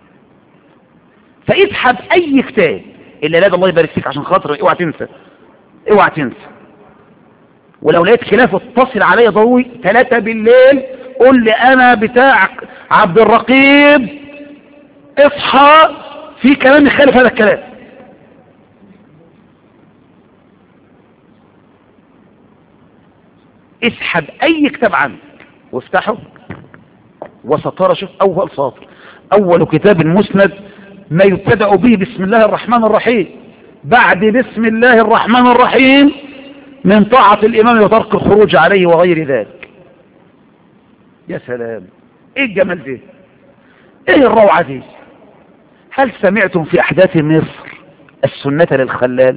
فاسحب اي كتاب الا لا الله يبارك فيك عشان خاطر اوعى تنسى، اوعى تنسى. ولو لقيت خلاف اتصل عليا ضروري 3 بالليل قول لي انا بتاع عبد الرقيب اصحى في كلام يخالف هذا الكلام. اسحب اي كتاب عندك وافتحه وسطر. شوف اول سطر، اول كتاب المسند ما يبتدأ به بسم الله الرحمن الرحيم، بعد بسم الله الرحمن الرحيم من طاعة الإمام وترك الخروج عليه وغير ذلك. يا سلام، ايه الجمال ده، ايه الروعة دي. هل سمعتم في أحداث مصر السنة للخلال؟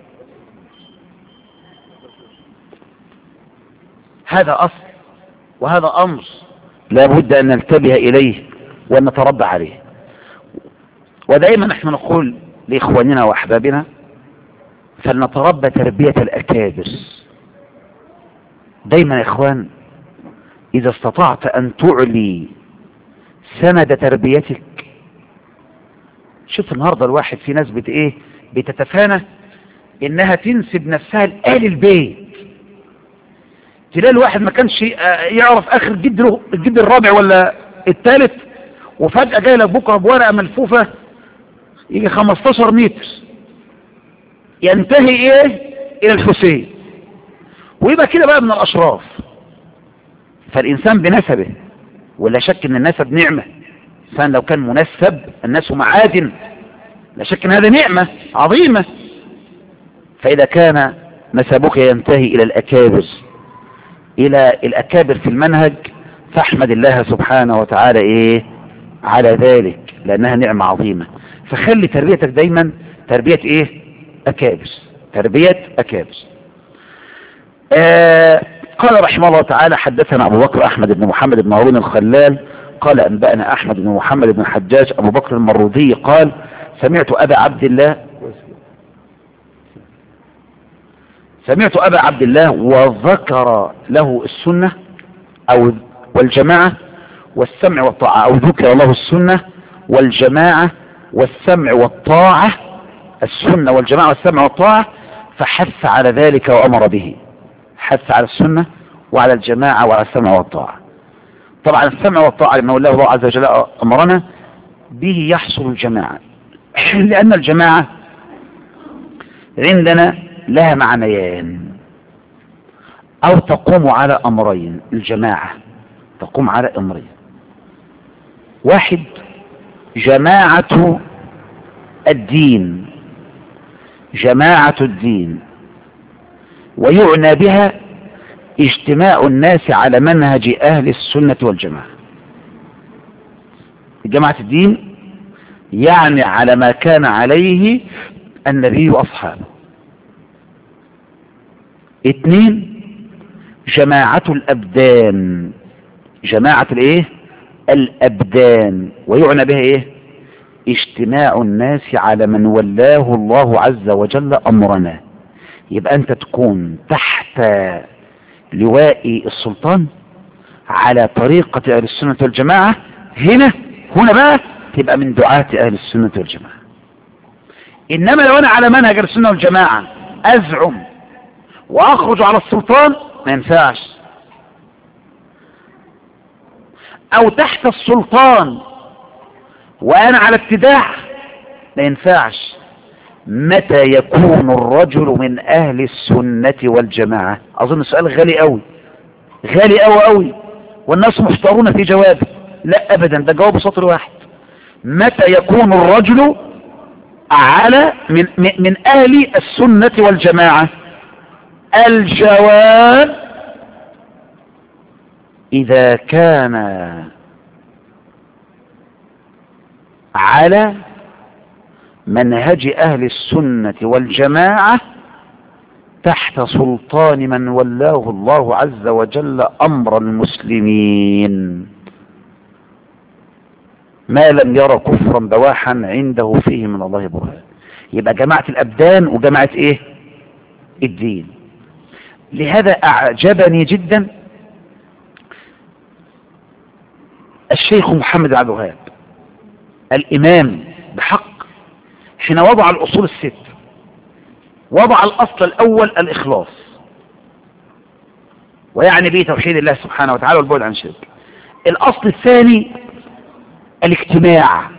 هذا أصل وهذا أمر لا بد أن ننتبه إليه وأن نتربى عليه. ودائما نحن نقول لإخواننا وأحبابنا فلنتربى تربية الأكابر. دايما يا إخوان إذا استطعت أن تعلي سند تربيتك. شوف النهاردة الواحد في ناس بتتفانى إنها تنسب نفسها لآل البيت. تلاقي الواحد ما كانش يعرف آخر الجد الرابع ولا الثالث، وفجأة جاي لك بكرة بورقة ملفوفة يجي 15 متر ينتهي الى الحسين، ويبقى كده بقى من الاشراف. فالانسان بنسبه، ولا شك ان النسب نعمة. الانسان لو كان منسب الناس معادن لا شك ان هذا نعمة عظيمة. فاذا كان نسبك ينتهي الى الاكابر، الى الاكابر في المنهج، فاحمد الله سبحانه وتعالى على ذلك، لانها نعمة عظيمة. فخلي تربيتك دايما تربية أكابر، تربية أكابر. قال رحمه الله تعالى حدثنا أبو بكر أحمد بن محمد بن هارون الخلال قال أنبأنا أحمد بن محمد بن الحجاج أبو بكر المرودي قال سمعت أبا عبد الله وذكر له السنة والجماعة والسمع والطاعة، أو ذكر له السنة والجماعة والسمع والطاعة، السنة والجماعة والسمع والطاعة، فحث على ذلك وأمر به. حث على السنة وعلى الجماعة وعلى السمع والطاعة. طبعا السمع والطاعة لما الله عز وجل أمرنا به يحصل الجماعة، لأن الجماعة عندنا لها معنيان، أو تقوم على أمرين. الجماعة تقوم على أمرين: واحد، جماعة الدين، جماعة الدين، ويعنى بها اجتماع الناس على منهج أهل السنة والجماعة. جماعة الدين يعني على ما كان عليه النبي وأصحابه. اثنين، جماعة الأبدان، جماعة الايه؟ الأبدان، ويعنى بها ايه؟ اجتماع الناس على من ولاه الله عز وجل أمرنا. يبقى أنت تكون تحت لواء السلطان على طريقة أهل السنة والجماعة. هنا بقى تبقى من دعاة أهل السنة والجماعة. إنما لو أنا على منهج السنة والجماعة أزعم وأخرج على السلطان، ما ينفعش. أو تحت السلطان وأنا على ابتداع، ما ينفعش. متى يكون الرجل من أهل السنة والجماعة؟ أظن السؤال غالي أوي، غالي أوي أوي، والناس محتارون في جوابه. لا أبدا، ده جواب سطر واحد: متى يكون الرجل على من أهل السنة والجماعة؟ الجواب: إذا كان على منهج أهل السنة والجماعة تحت سلطان من ولاه الله عز وجل أمر المسلمين، ما لم يرى كفرا بواحا عنده فيه من الله برهان. يبقى جماعة الأبدان وجماعة إيه؟ الدين. لهذا أعجبني جدا الشيخ محمد بن عبد الوهاب الإمام بحق، حين وضع الأصول الست، وضع الأصل الأول الإخلاص، ويعني به توحيد الله سبحانه وتعالى والبعد عن الشرك. الأصل الثاني الاجتماع،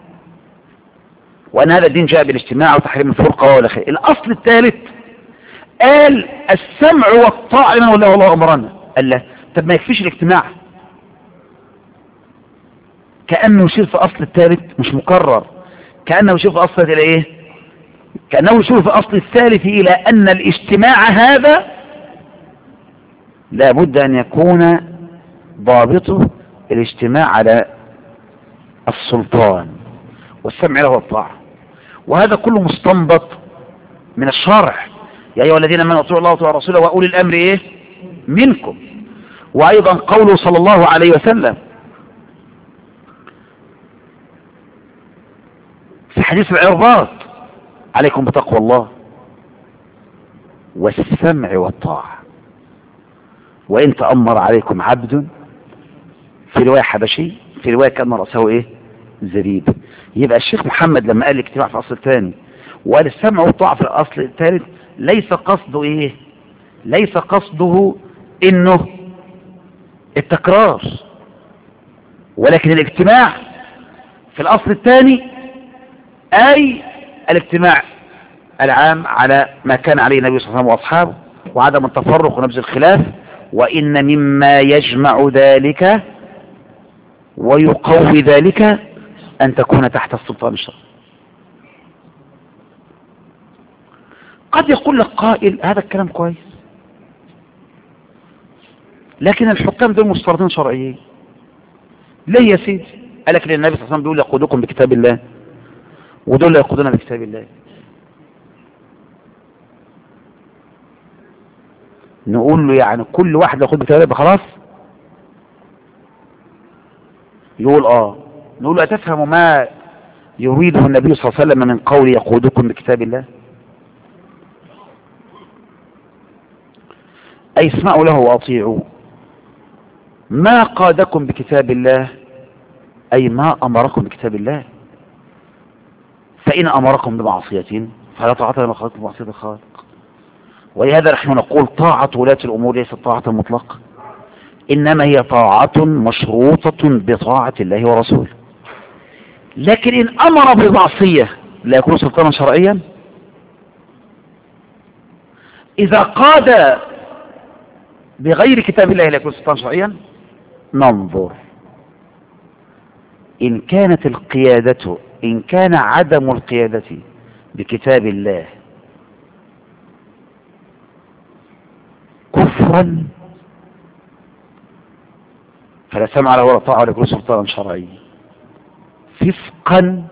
وأن هذا الدين جاء بالاجتماع وتحريم الفرقة ولا خير. الأصل الثالث قال السمع والطاعة لمن ولاه الله أمرنا. قال له طب ما يكفيش الاجتماع؟ كأنه يشير في أصل الثالث مش مكرر، كأنه يشير في أصل إلى إيه؟ كأنه يشير في أصل الثالث إلى أن الاجتماع هذا لابد أن يكون ضابطه الاجتماع على السلطان والسمع له والطاعة. وهذا كله مستنبط من الشرع: يا أيها الذين آمنوا اطيعوا الله وأطيعوا الرسول وأولي الأمر إيه؟ منكم. وأيضا قوله صلى الله عليه وسلم في حديث العرباط: عليكم بتقوى الله والسمع والطاعة، وإن تأمر عليكم عبد، في رواية حبشي، في رواية كان رأسه إيه؟ زبيب. يبقى الشيخ محمد لما قال الاجتماع في الأصل الثاني وقال السمع والطاعة في الأصل الثالث، ليس قصده إيه؟ ليس قصده إنه التكرار، ولكن الاجتماع في الأصل الثاني أي الاجتماع العام على ما كان عليه النبي صلى الله عليه وسلم وأصحابه، وعدم التفرق ونبذ الخلاف. وإن مما يجمع ذلك ويقوي ذلك أن تكون تحت السلطان الشرعي. قد يقول لك قائل هذا الكلام كويس، لكن الحكام دول مستفردين شرعيين. ليه يا سيدي؟ قالك لأن النبي صلى الله عليه وسلم بيقول يقودكم بكتاب الله، ودول لا يقودون بكتاب الله. نقول له يعني كل واحد يقود بكتاب الله خلاص؟ يقول نقول له أتفهم ما يريده النبي صلى الله عليه وسلم من قول يقودكم بكتاب الله؟ أي اسمعوا له وأطيعوا. ما قادكم بكتاب الله أي ما أمركم بكتاب الله. فإن أمركم بمعصية فلا طاعة لمخلوق بمعصية الخالق. ولهذا نحن نقول طاعة ولاة الأمور ليست طاعة مطلقة، إنما هي طاعة مشروطة بطاعة الله ورسوله. لكن إن أمر بالمعصية لا يكون سلطانا شرعيا. إذا قاد بغير كتاب الله لا يكون سلطانا شرعيا. ننظر إن كانت القيادة، إن كان عدم القيادة بكتاب الله كفرا فلا سمع له ولا طاعة ولا يكون سلطانا شرعيا. فسقا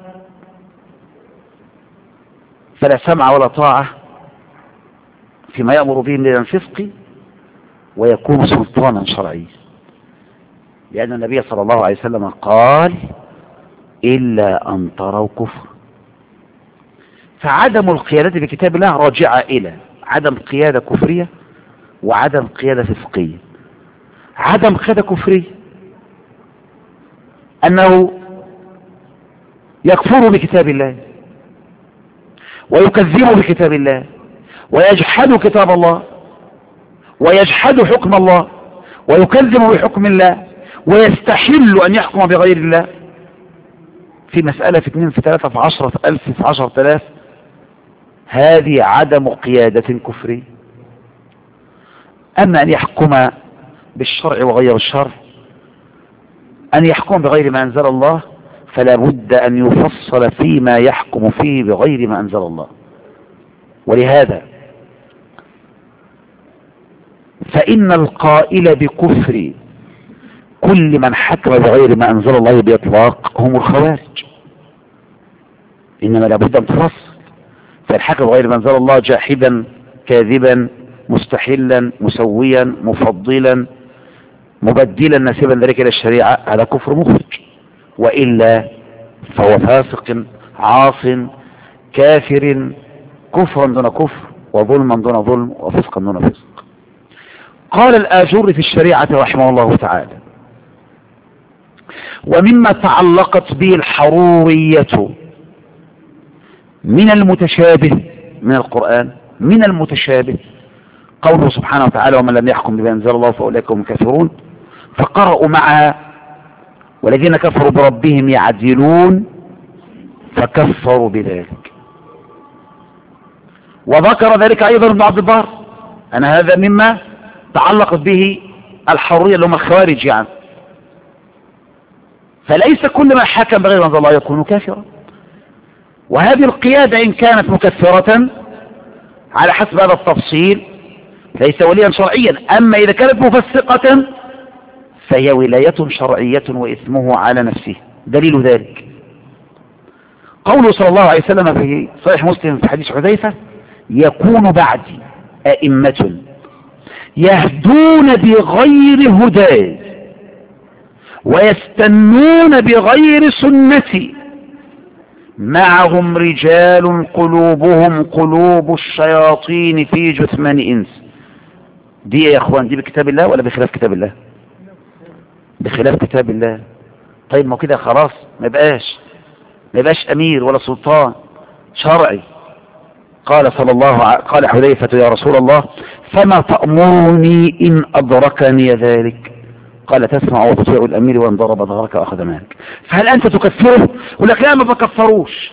فلا سمع ولا طاعة فيما يأمر به من الفسق ويكون سلطانا شرعيا، لأن النبي صلى الله عليه وسلم قال إلا أن تروا كفر. فعدم القيادة بكتاب الله راجعة إلى عدم قيادة كفرية وعدم قيادة فسقية. عدم قيادة كفرية أنه يكفر بكتاب الله ويكذب بكتاب الله ويجحد كتاب الله ويجحد حكم الله ويكذب بحكم الله ويستحل أن يحكم بغير الله في مسألة في 2 في 3 في 10 في 1000 في 10,000. هذه عدم قيادة كفرية. أما أن يحكم بالشرع وغير الشرع، أن يحكم بغير ما أنزل الله، فلا بد أن يفصل فيما يحكم فيه بغير ما أنزل الله. ولهذا فإن القائل بكفر كل من حكم بغير ما أنزل الله بإطلاق هم الخوارج. إنما لابد أن تفصل. فالحكم بغير ما أنزل الله جاحدا كاذبا مستحلا مسويا مفضلا مبدلا ناسبا ذلك إلى الشريعة، هذا كفر مخرج. وإلا فهو فاسق عاص كافر، كفرا دون كفر وظلما دون ظلم وفسقا دون فسق. قال الآجر في الشريعة رحمه الله تعالى: ومما تعلقت به الحرورية من المتشابه من القرآن، من المتشابه قوله سبحانه وتعالى: ومن لم يحكم بما أنزل الله فأولئك هم الكافرون. فقرأوا معها: والذين كفروا بربهم يعدلون، فكفروا بذلك. وذكر ذلك أيضا ابن عبد البر أن هذا مما تعلقت به الحرورية اللي هم الخوارج يعني. فليس كل ما حكم بغير ما أنزل الله يكون كافرا. وهذه القيادة إن كانت مكفرة على حسب هذا التفصيل ليس وليا شرعيا. أما إذا كانت مفسقة فهي ولاية شرعية وإثمه على نفسه. دليل ذلك قوله صلى الله عليه وسلم في صحيح مسلم في حديث حذيفة: يكون بعدي أئمة يهدون بغير هداي ويستنون بغير سنتي معهم رجال قلوبهم قلوب الشياطين في جثمان إنس. دي يا اخوان دي بكتاب الله ولا بخلاف كتاب الله؟ بخلاف كتاب الله. طيب ما كده خلاص ما يبقاش امير ولا سلطان شرعي. قال حذيفة: يا رسول الله فما تأمرني إن أدركني ذلك؟ قال: تسمع وتطيع الأمير وإن ضرب ظهرك وأخذ مالك. فهل أنت تكفره؟ يقول لك: لا ما بكفروش،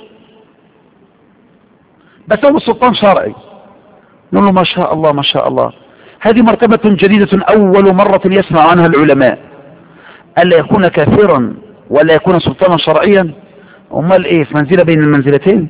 بس هو السلطان شرعي. نقول له: ما شاء الله ما شاء الله، هذه مرتبة جديدة أول مرة يسمع عنها العلماء، ألا يكون كافرا ولا يكون سلطانا شرعيا. أمال إيه؟ في منزلة بين المنزلتين،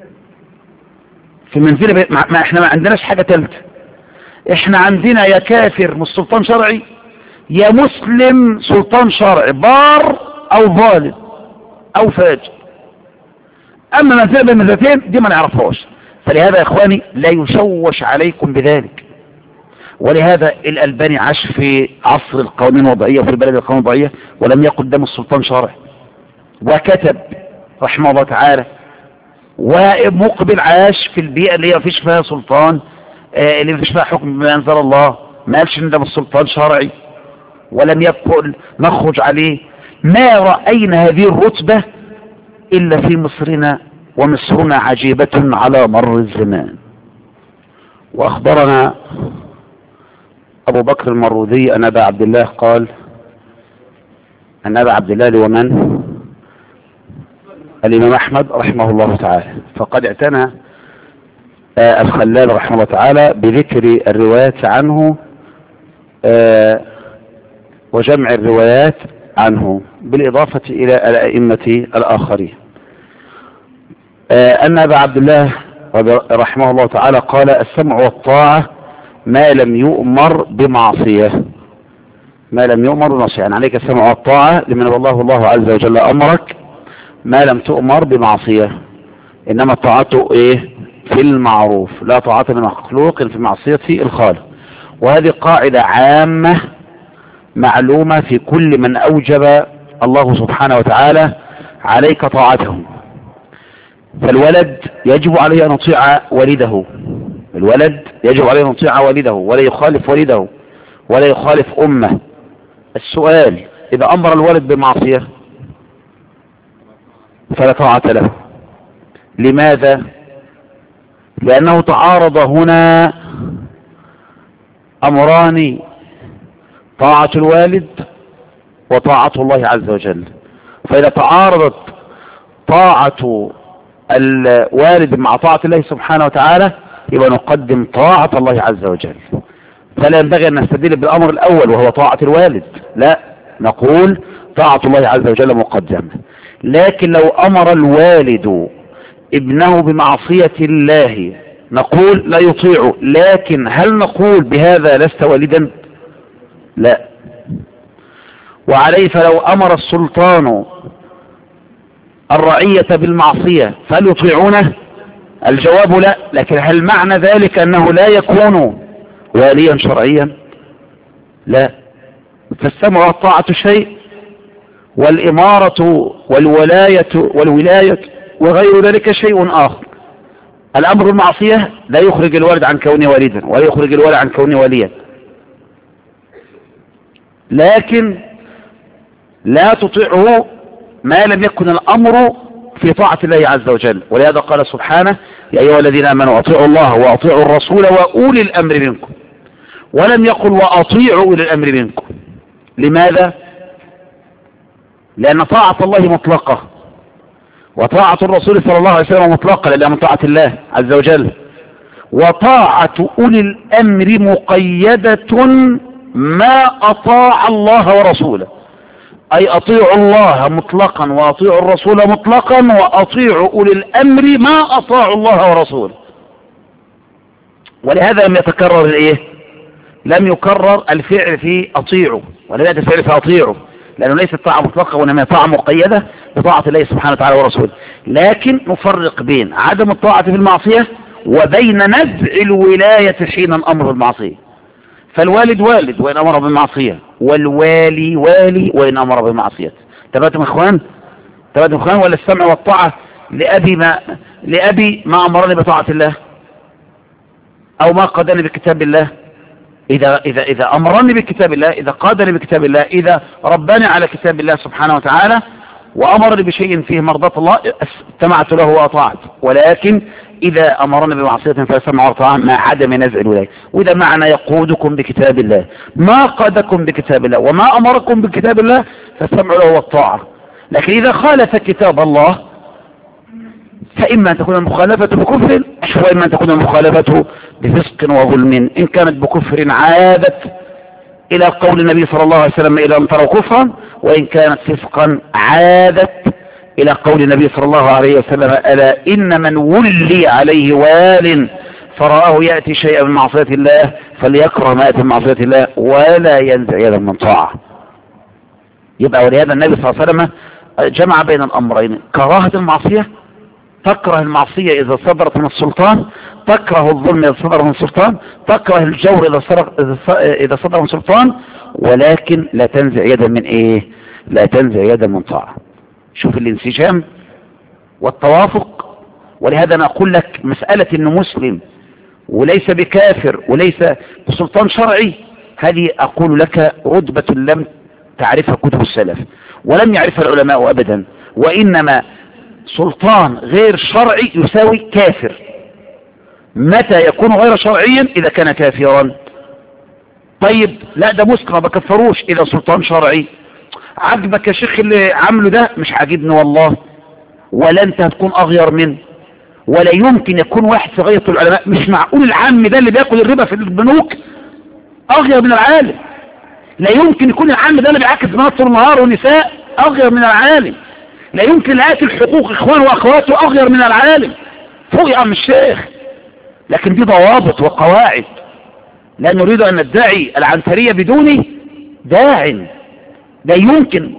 في منزلة ما إحنا ما عندناش حاجة ثالثة. إحنا عندنا يا كافر مش سلطان شرعي، يا مسلم سلطان شرعي بار أو ظالم أو فاجر. أما منزلة بين المنزلتين دي ما نعرفهاش. فلهذا يا إخواني لا يشوش عليكم بذلك. ولهذا الألباني عاش في عصر القوانين الوضعية وفي البلد القوانين الوضعية ولم يقل قدام السلطان شرعي، وكتب رحمه الله تعالى، ومقبل عاش في البيئة اللي هي مفيش فيها سلطان، اللي مفيش فيها حكم بما أنزل الله، ما قالش ان ده مش سلطان شرعي، ولم يقل نخرج عليه. ما رأينا هذه الرتبة إلا في مصرنا، ومصرنا عجيبة على مر الزمان. وأخبرنا أبو بكر المروذي أن أبا عبد الله قال، أن أبا عبد الله ومن؟ الإمام أحمد رحمه الله تعالى. فقد اعتنى الخلال رحمه الله تعالى بذكر الروايات عنه وجمع الروايات عنه بالإضافة إلى الأئمة الآخرين. أن أبا عبد الله رحمه الله تعالى قال: السمع والطاعة ما لم يؤمر بمعصية. ما لم يؤمر بمعصية، يعني عليك السمع والطاعة لمن الله عز وجل أمرك، ما لم تؤمر بمعصية. إنما الطاعة إيه؟ في المعروف، لا طاعة لمخلوق في معصية الخالق. وهذه قاعدة عامة معلومة في كل من أوجب الله سبحانه وتعالى عليك طاعته. فالولد يجب عليه أن يطيع والده، الولد يجب عليه أن يطيع والده ولا يخالف والده ولا يخالف أمه. السؤال: إذا أمر الولد بمعصية فلا طاعة له. لماذا؟ لأنه تعارض هنا أمران: طاعة الوالد وطاعة الله عز وجل. فإذا تعارضت طاعة الوالد مع طاعة الله سبحانه وتعالى يبقى نقدم طاعة الله عز وجل. فلا ينبغي أن نستدل بالأمر الأول وهو طاعة الوالد، لا، نقول طاعة الله عز وجل مقدمة. لكن لو أمر الوالد ابنه بمعصية الله نقول لا يطيعه، لكن هل نقول بهذا لست والدا؟ لا. وعليه فلو أمر السلطان الرعية بالمعصية فهل يطيعونه؟ الجواب لا. لكن هل معنى ذلك أنه لا يكون واليا شرعيا؟ لا. فالسمع والطاعة شيء، والإمارة والولاية وغير ذلك شيء آخر. الأمر بالمعصية لا يخرج الوالد عن كونه والدا ولا يخرج الولد عن كونه وليا، لكن لا تطيعه ما لم يكن الأمر في طاعة الله عز وجل. ولهذا قال سبحانه: يا أيها الذين آمنوا أطيعوا الله وأطيعوا الرسول وأولي الأمر منكم، ولم يقل وأطيعوا أولي الأمر منكم. لماذا؟ لأن طاعة الله مطلقة، وطاعة الرسول صلى الله عليه وسلم مطلقة لأنها من طاعة الله عز وجل، وطاعة أولي الأمر مقيدة ما أطاع الله ورسوله، أي أطيعوا الله مطلقا وأطيعوا الرسول مطلقا وأطيعوا أولي الأمر ما أطاعوا الله ورسوله. ولهذا لم يتكرر الإيه؟ لم يكرر الفعل في أطيعوا، ولم يأتي الفعل في أطيعوا، لأنه ليست طاعة مطلقة وإنما طاعة مقيدة بطاعة الله سبحانه وتعالى ورسوله. لكن نفرق بين عدم الطاعة في المعصية وبين نزع الولاية حين الأمر بالمعصية. فالوالد والد وإن أمر بالمعصية، والوالي والي وإن أمر بالمعصية. تبعتم إخوان؟ تبعتم إخوان؟ ولا السمع والطاعة لأبي ما أمرني بطاعة الله أو ما قادني بكتاب الله. إذا أمرني بكتاب الله، إذا قادني بكتاب الله، إذا رباني على كتاب الله سبحانه وتعالى وأمرني بشيء فيه مرضاة الله استمعت له وأطاعت. ولكن إذا أمرنا بمعصية فلا سمع وطاعة مع عدم نزع الولاية. وإذا معنى يقودكم بكتاب الله، ما قادكم بكتاب الله وما أمركم بكتاب الله فالسمع له والطاعة. لكن إذا خالف كتاب الله فإما أن تكون المخالفة بكفر وإما أن تكون المخالفة بفسق وظلم. إن كانت بكفر عادت إلى قول النبي صلى الله عليه وسلم إلى أن تروا كفرا، وإن كانت فسقا عادت إلى قول النبي صلى الله عليه وسلم: ألا إن من ولي عليه وال فرآه يأتي شيئا من معصية الله فليكره ما يأتي من معصية الله ولا ينزع يدا من طاعة. يبقى ولهذا النبي صلى الله عليه وسلم جمع بين الأمرين: كراهة المعصية، تكره المعصية إذا صدرت من السلطان، تكره الظلم إذا صدر من السلطان، تكره الجور إذا صدر من السلطان، ولكن لا تنزع يدا من إيه؟ لا تنزع يدا من طاعة. شوف الانسجام والتوافق. ولهذا أنا أقول لك مسألة إنه مسلم وليس بكافر وليس بسلطان شرعي، هذه أقول لك رتبة لم تعرفها كتب السلف ولم يعرفها العلماء أبدا، وإنما سلطان غير شرعي يساوي كافر. متى يكون غير شرعيا؟ إذا كان كافرا. طيب لا ده مسلم ما بكفروش إذا سلطان شرعي. عجبك يا شيخ اللي عمله ده؟ مش عاجبني والله، ولا انت هتكون اغير منه، ولا يمكن يكون واحد في غاية العلماء. مش معقول العام ده اللي بياكل الربا في البنوك اغير من العالم. لا يمكن يكون العام ده اللي بيعاكس بنات طول النهار ونساء اغير من العالم. لا يمكن يقاتل حقوق اخوانه واخواته اغير من العالم. فوق يا عم الشيخ. لكن دي ضوابط وقواعد، لا نريد ان ندعي العنترية بدون داع. لا يمكن.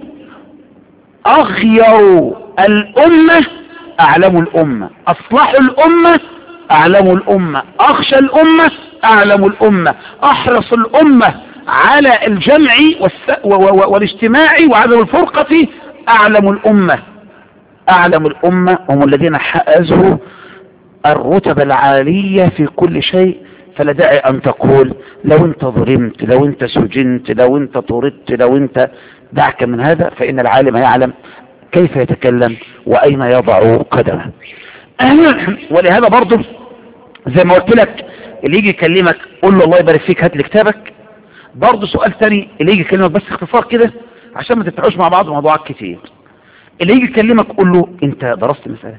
اغير الامة اعلم الامة، اصلح الامة اعلم الامة، اخشى الامة اعلم الامة، احرص الامة على الجمع والاجتماع وعدم الفرقة اعلم الامة. اعلم الامة هم الذين حازوا الرتب العالية في كل شيء. فلا داعي ان تقول لو انت ظلمت، لو انت سجنت، لو انت طردت، لو انت، دعك من هذا، فان العالم يعلم كيف يتكلم واين يضع قدمه. ولهذا برضه زي ما قلت لك، اللي يجي يكلمك قول له الله يبارك فيك هات لي كتابك. برضه سؤال ثاني، اللي يجي يكلمك بس اختصار كده عشان ما تفتحوش مع بعض موضوعات كتير. اللي يجي يكلمك قول له انت درست المسألة؟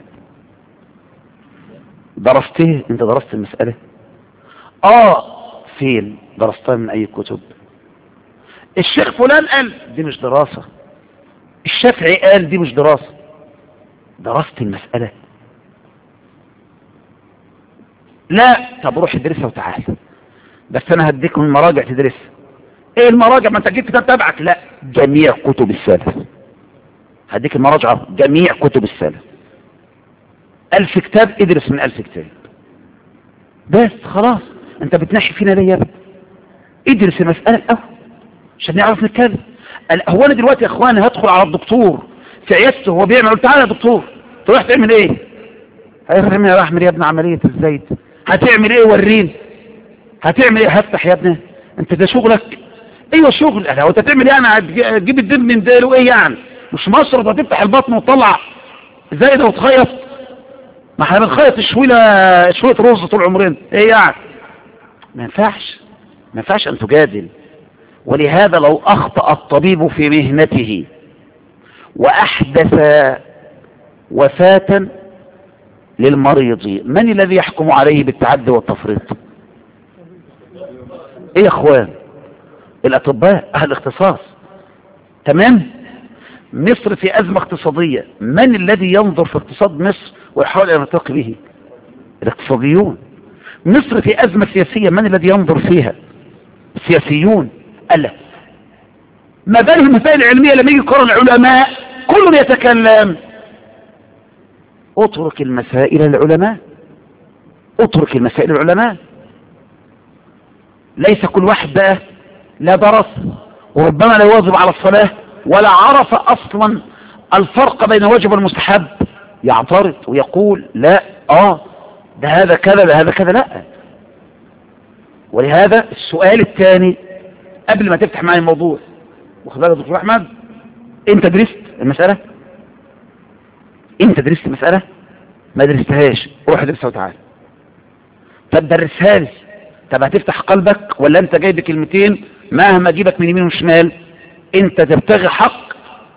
درست ايه؟ انت درست المسألة؟ فين درستها؟ من اي كتب؟ الشيخ فلان قال دي مش دراسة، الشافعي قال دي مش دراسة. درست المسألة؟ لا. طب روح ادرسها وتعال، بس انا هديكم المراجع تدرسها. ايه المراجع؟ ما انت جبت كتاب تبعك. لا، جميع كتب السلف. هديك المراجع جميع كتب السلف. 1000 كتاب، ادرس من 1000 كتاب بس خلاص. انت بتنحي فينا ليه يا ابني؟ ادرس المسألة الاول عشان نعرف نتكلم. هو انا دلوقتي يا اخواني هدخل على الدكتور في عيادته وهو بيعمل، قلت تعالى يا دكتور تروح تعمل ايه؟ هيعمل يا احمد يا ابني عملية الزايد. هتعمل ايه؟ وريني هتعمل ايه. هفتح يا ابني، انت ده شغلك؟ ايوه شغل. هو انت تعمل ايه؟ انا هتجيب الدم من ديله ايه يعني؟ مش مصر هتفتح البطن وتطلع زايدة وتخيط؟ ما احنا بنخيط شوية رز طول عمرنا، ايه يعني؟ ما ينفعش ان تجادل. ولهذا لو اخطأ الطبيب في مهنته واحدث وفاة للمريض، من الذي يحكم عليه بالتعدي والتفريط؟ ايه يا اخوان؟ الاطباء اهل الاختصاص. تمام. مصر في ازمة اقتصادية، من الذي ينظر في اقتصاد مصر ويحاول ان يرتقي به؟ الاقتصاديون. مصر في ازمة سياسية، من الذي ينظر فيها؟ السياسيون. ألا ما بال المسائل العلمية لما يجي يقرر العلماء كل يتكلم؟ اترك المسائل للعلماء، اترك المسائل للعلماء. ليس كل واحد بقى لا درس وربما لا يواظب على الصلاة ولا عرف اصلا الفرق بين الواجب والمستحب يعترض ويقول لا ده هذا كذا، ده هذا كذا. لا. ولهذا السؤال الثاني قبل ما تفتح معي الموضوع، واخد بالك يا دكتور احمد، انت درست المسألة؟ انت درست المسألة؟ ما درستهاش، روح ادرسها وتعال. طب درسها لي. طب هتفتح قلبك ولا انت جايب كلمتين مهما جيبك من يمين وشمال؟ انت تبتغي حق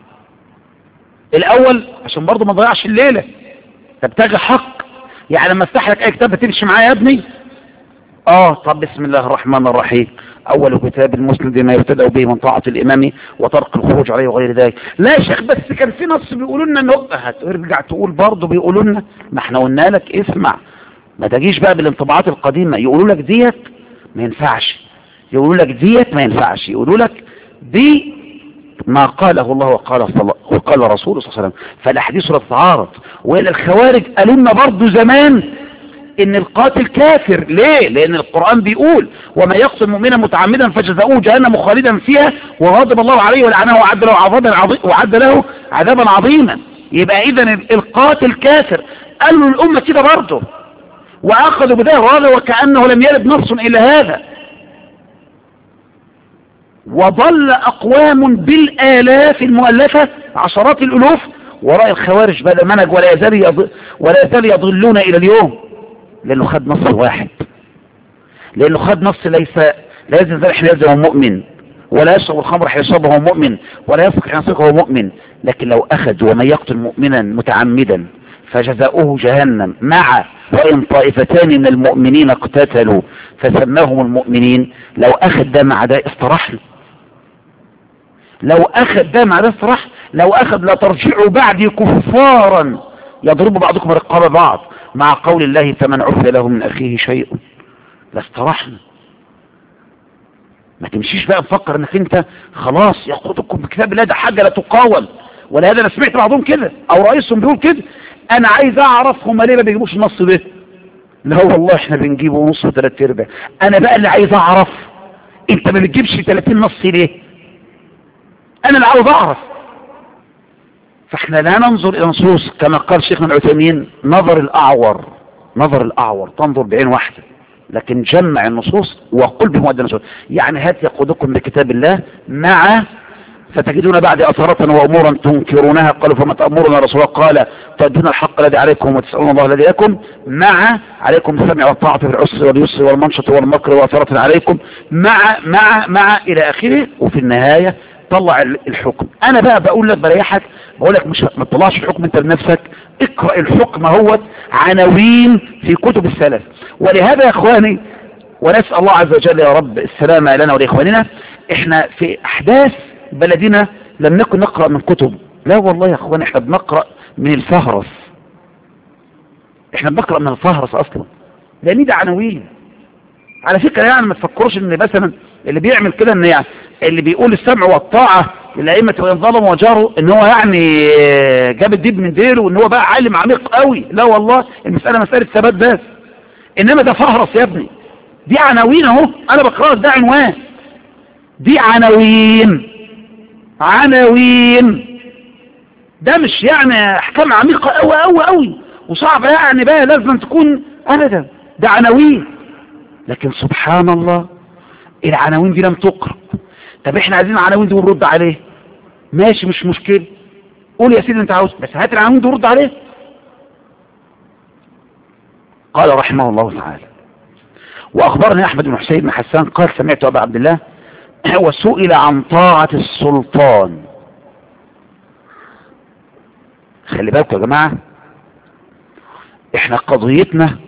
الاول عشان برضو ما تضيعش الليلة. تبتغي حق يعني لما افتح لك اي كتاب تمشي معايا يا ابني؟ طب بسم الله الرحمن الرحيم، اول كتاب المسلم بما يبتدأ به من طاعة الامام وترك الخروج عليه وغير ذلك. لا يا شيخ بس كان في نص بيقولوا لنا انه هترجع تقول برضه بيقولوا لنا. ما احنا قلنا لك اسمع، ما تجيش بقى بالانطباعات القديمة. يقولوا لك ديت ما ينفعش، يقولوا لك ديت ما ينفعش، يقولوا لك دي ما قاله الله وقال رسوله صلى الله عليه وسلم، فالاحاديث لا تتعارض. والى الخوارج قالوا لنا برضه زمان ان القاتل كافر. ليه؟ لان القرآن بيقول وما يقتل مؤمنا متعمدا فجزاؤه جهنم خالدا فيها وغضب الله عليه ولعنه وعد له عذابا عظيما. يبقى اذا القاتل كافر. قالوا الامة كده برضه واخذوا بده هذا وكأنه لم يرد نص الى هذا. وضل اقوام بالالاف المؤلفة عشرات الالوف وراء الخوارج بدا منهج ولا يزال يضلون الى اليوم، لانه خد نص واحد، لانه خد نص لا يزن ذلك حين يزن هو مؤمن، ولا يشرب الخمر حين يشربه هو مؤمن، ولا يسرق حين يسرقه هو مؤمن. لكن لو اخذ ومن يقتل مؤمنا متعمدا فجزاؤه جهنم مع وإن طائفتان من المؤمنين اقتتلوا فسماهم المؤمنين، لو أخذ ده مع ده استراح له. لو أخذ ده مع ده استراح. لو أخذ لا ترجعوا بعدي كفارا يضرب بعضكم رقاب بعض مع قول الله فمن عفي له من أخيه شيء لاستراحنا. ما تمشيش بقى مفكر انك انت خلاص ياخدكم بكتاب الله، ده حاجة لا تقاول. ولا هذا انا سمعت بعضهم كده او رئيسهم بيقول كده، انا عايز اعرف هم ليه ما بيجيبوش النص ده. لا والله احنا بنجيبه نص وثلاث ارباع. انا بقى اللي عايز اعرف انت ما بتجيبش 30 نص ليه؟ انا اللي عاوز اعرف. فاحنا لا ننظر الى نصوص كما قال شيخنا العثيمين نظر الاعور تنظر بعين واحدة، لكن جمع النصوص وقل بمؤدى النصوص. يعني هات يقودكم بكتاب الله مع فتجدون بعد أثرة وأمورا تنكرونها قالوا فما تأمرنا رسول الله قال تؤدون الحق الذي عليكم وتسألون الله الذي لكم مع عليكم السمع والطاعة في العسر واليسر والمنشط والمكر وأثرة عليكم مع إلى آخره. وفي النهاية طلع الحكم. أنا بقى بقول لك بريحك، بقول لك مش ما تطلعش الحكم أنت بنفسك، اقرأ الحكم هو عناوين في كتب السلف. ولهذا يا إخواني ونسأل الله عز وجل يا رب السلامة لنا ولإخواننا، احنا في أحداث بلدنا لم نكن نقرأ من كتب. لا والله يا اخوان احنا بنقرأ من الفهرس. احنا بنقرأ من الفهرس اصلا، لان ده عناوين. على فكرة يعني ما تفكروش ان مثلا اللي بيعمل كده ان يعني اللي بيقول السمع والطاعة للأئمة وإن ظلموا وجاروا ان هو يعني جاب الديب من ديله وان هو بقى عالم عميق قوي. لا والله المسألة مسألة ثبات بس، انما ده فهرس يا ابني. دي عناوين اهو انا بقرأ ده عنوان، دي عناوين ده مش يعني احكام عميقة قوي وصعبة يعني بقى لازم تكون ابدا، ده عناوين. لكن سبحان الله العناوين دي لم تقرأ. طب احنا عايزين العناوين دي ونرد عليه، ماشي مش مشكلة، قول يا سيدي انت عاوز، بس هات العناوين دي ورد عليه. قال رحمه الله تعالى واخبرني احمد بن حسين بن حسان قال سمعت ابا عبد الله وسئل عن طاعة السلطان. خلي بالكم يا جماعة احنا قضيتنا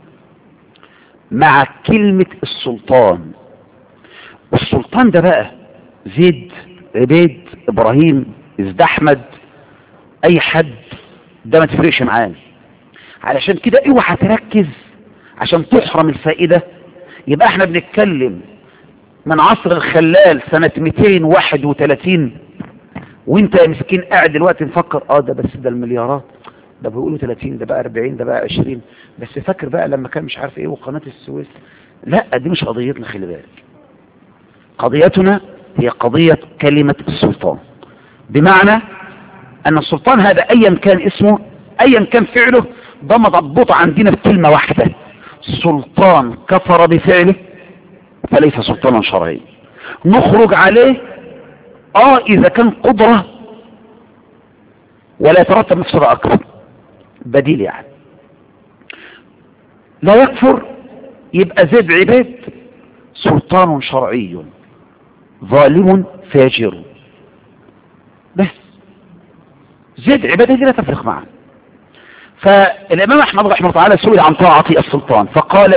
مع كلمة السلطان. والسلطان ده بقى زيد عبيد ابراهيم ازد احمد اي حد، ده ما تفرقش معانا. علشان كده اوعى تركز عشان تحرم الفائدة. يبقى احنا بنتكلم من عصر الخلال سنة 231 وانت يا مسكين قاعد دلوقتي نفكر ده بس ده المليارات، ده بيقولوا 30، ده بقى 40، ده بقى 20، بس فاكر بقى لما كان مش عارف ايه وقناة السويس. لا دي مش قضيتنا، خلي بالك. قضيتنا هي قضية كلمة السلطان، بمعنى ان السلطان هذا ايا كان اسمه ايا كان فعله ده مضبوط عندنا في كلمة واحدة: سلطان كفر بفعله فليس سلطانا شرعيا. نخرج عليه اذا كان قدرة ولا يترتب مفسدة اكبر، بديل يعني. لا يكفر يبقى زيد عباد سلطان شرعي ظالم فاجر، بس زيد عباد دي لا تفرق معه. فالامام احمد رحمه الله تعالى سئل عن طاعة السلطان فقال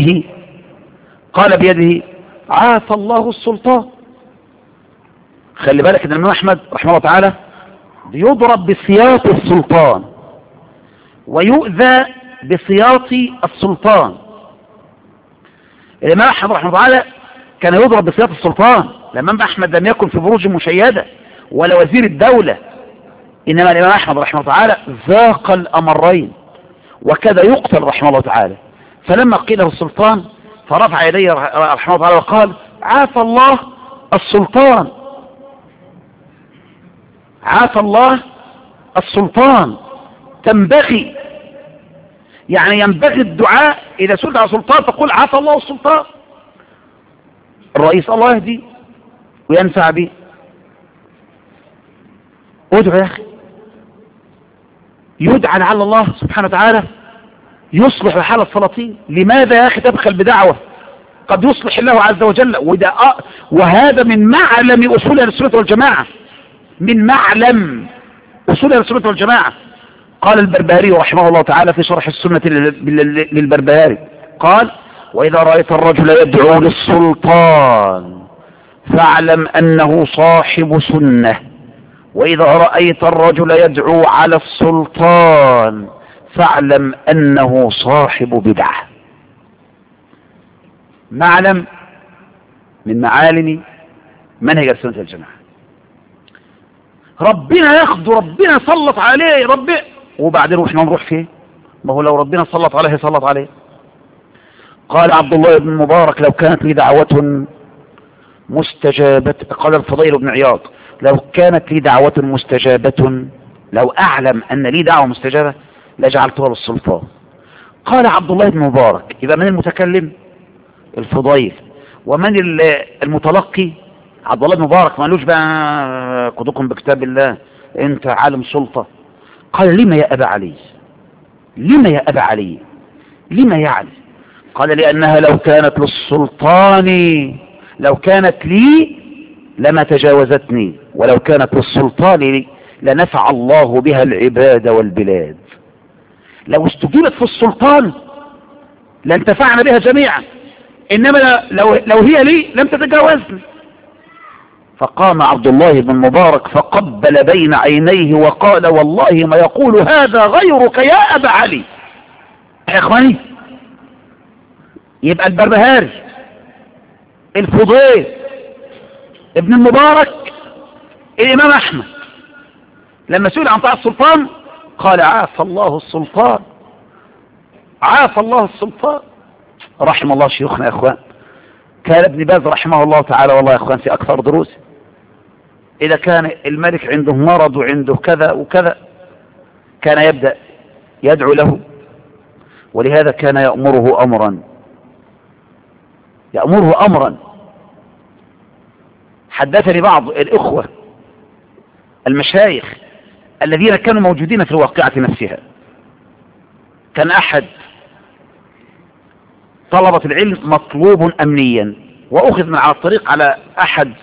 بيده عافى الله السلطان. خلي بالك ان الامام احمد رحمه الله تعالى بيضرب بسياط السلطان ويؤذى بسياط السلطان. الامام احمد رحمه الله تعالى كان يضرب بسياط السلطان. الامام احمد لم يكن في بروج مشيدة ولا وزير الدولة، انما الامام احمد رحمه الله تعالى ذاق الامرين وكاد يقتل رحمه الله تعالى. فلما قيل له السلطان فرفع يديه رحمه الله تعالى وقال عافى الله السلطان، عافى الله السلطان تنبغي، يعني ينبغي الدعاء إذا سئلت على سلطان تقول عفى الله السلطان. الرئيس الله يهدي وينفع به. ادعو يا أخي، يدعى لعل الله سبحانه وتعالى يصلح حال السلاطين. لماذا يا أخي تبخل بدعوة قد يصلح الله عز وجل؟ وهذا من معلم أصول أهل السنة والجماعة، من معلم أصول أهل السنة والجماعة. قال البربهاري رحمه الله تعالى في شرح السنة للبربهاري، قال: وإذا رأيت الرجل يدعو للسلطان فاعلم أنه صاحب سنة، وإذا رأيت الرجل يدعو على السلطان فاعلم أنه صاحب بدعة. معلم من معالم منهج السنة والجماعة. ربنا ياخده، ربنا سلط عليه، ربنا، وبعدين واحنا نروح فيه؟ ما هو لو ربنا سلط عليه سلط عليه. قال عبد الله بن مبارك: لو كانت لي دعوة مستجابة، قال الفضيل بن عياض: لو كانت لي دعوة مستجابة، لو أعلم أن لي دعوة مستجابة لجعلتها للسلطان. قال عبد الله بن مبارك: إذا من المتكلم؟ الفضيل. ومن المتلقي؟ عبد الله بن مبارك. ما قالوش بقى قدوكم بكتاب الله انت عالم سلطة. قال: لما يا أبا علي؟ لما يا أبا علي؟ لما يعني؟ قال: لأنها لو كانت للسلطان، لو كانت لي لما تجاوزتني، ولو كانت للسلطان لنفع الله بها العباد والبلاد. لو استجيبت في السلطان لانتفعنا بها جميعا، إنما لو هي لي لم تتجاوزني. فقام عبد الله بن مبارك فقبل بين عينيه وقال: والله ما يقول هذا غيرك يا أبا علي. يا إخواني، يبقى البربهاري، الفضيل، ابن المبارك، الإمام أحمد لما سئل عن طاعة السلطان قال: عافى الله السلطان، عافى الله السلطان. رحم الله شيوخنا يا إخوان. كان ابن باز رحمه الله تعالى، والله يا إخوان في أكثر دروسه، إذا كان الملك عنده مرض وعنده كذا وكذا كان يبدأ يدعو له، ولهذا كان يأمره أمرا، يأمره أمرا. حدثني بعض الإخوة المشايخ الذين كانوا موجودين في الواقعة نفسها، كان أحد طلبة العلم مطلوب أمنيا، وأخذ من على الطريق على أحد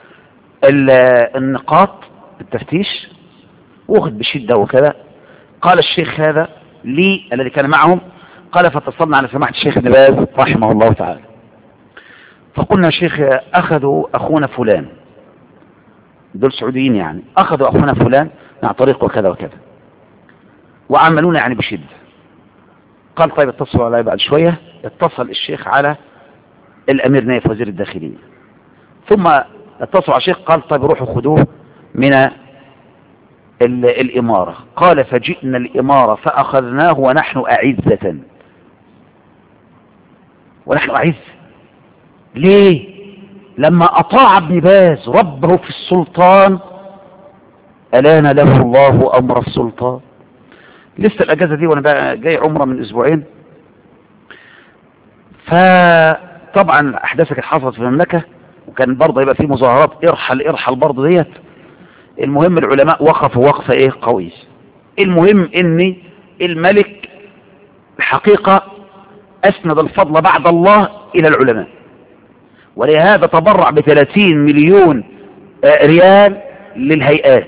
النقاط التفتيش، وأخذ بشدة وكذا. قال الشيخ هذا لي الذي كان معهم، قال: فاتصلنا على سماحة الشيخ ابن باز رحمه الله تعالى، فقلنا: يا شيخ أخذوا أخونا فلان، دول سعوديين يعني، أخذوا أخونا فلان مع طريق وكذا وكذا وعملونا يعني بشدة. قال: طيب اتصلوا علي. بعد شوية اتصل الشيخ على الأمير نايف وزير الداخلية، ثم اتصلوا على الشيخ قال: طيب روحوا خذوه من الإمارة. قال: فجئنا الإمارة فأخذناه ونحن أعزة، ونحن أعزة. ليه؟ لما أطاع ابن باز ربه في السلطان ألان له الله أمر السلطان. لسه الأجازة دي وأنا بقى جاي عمرة من أسبوعين، فطبعا الأحداث كانت حصلت في المملكة، وكان برضه يبقى في مظاهرات ارحل برضه ديت. المهم العلماء وقفوا وقفة ايه قوية. المهم ان الملك الحقيقة اسند الفضل بعد الله الى العلماء، ولهذا تبرع ب30 مليون ريال للهيئات.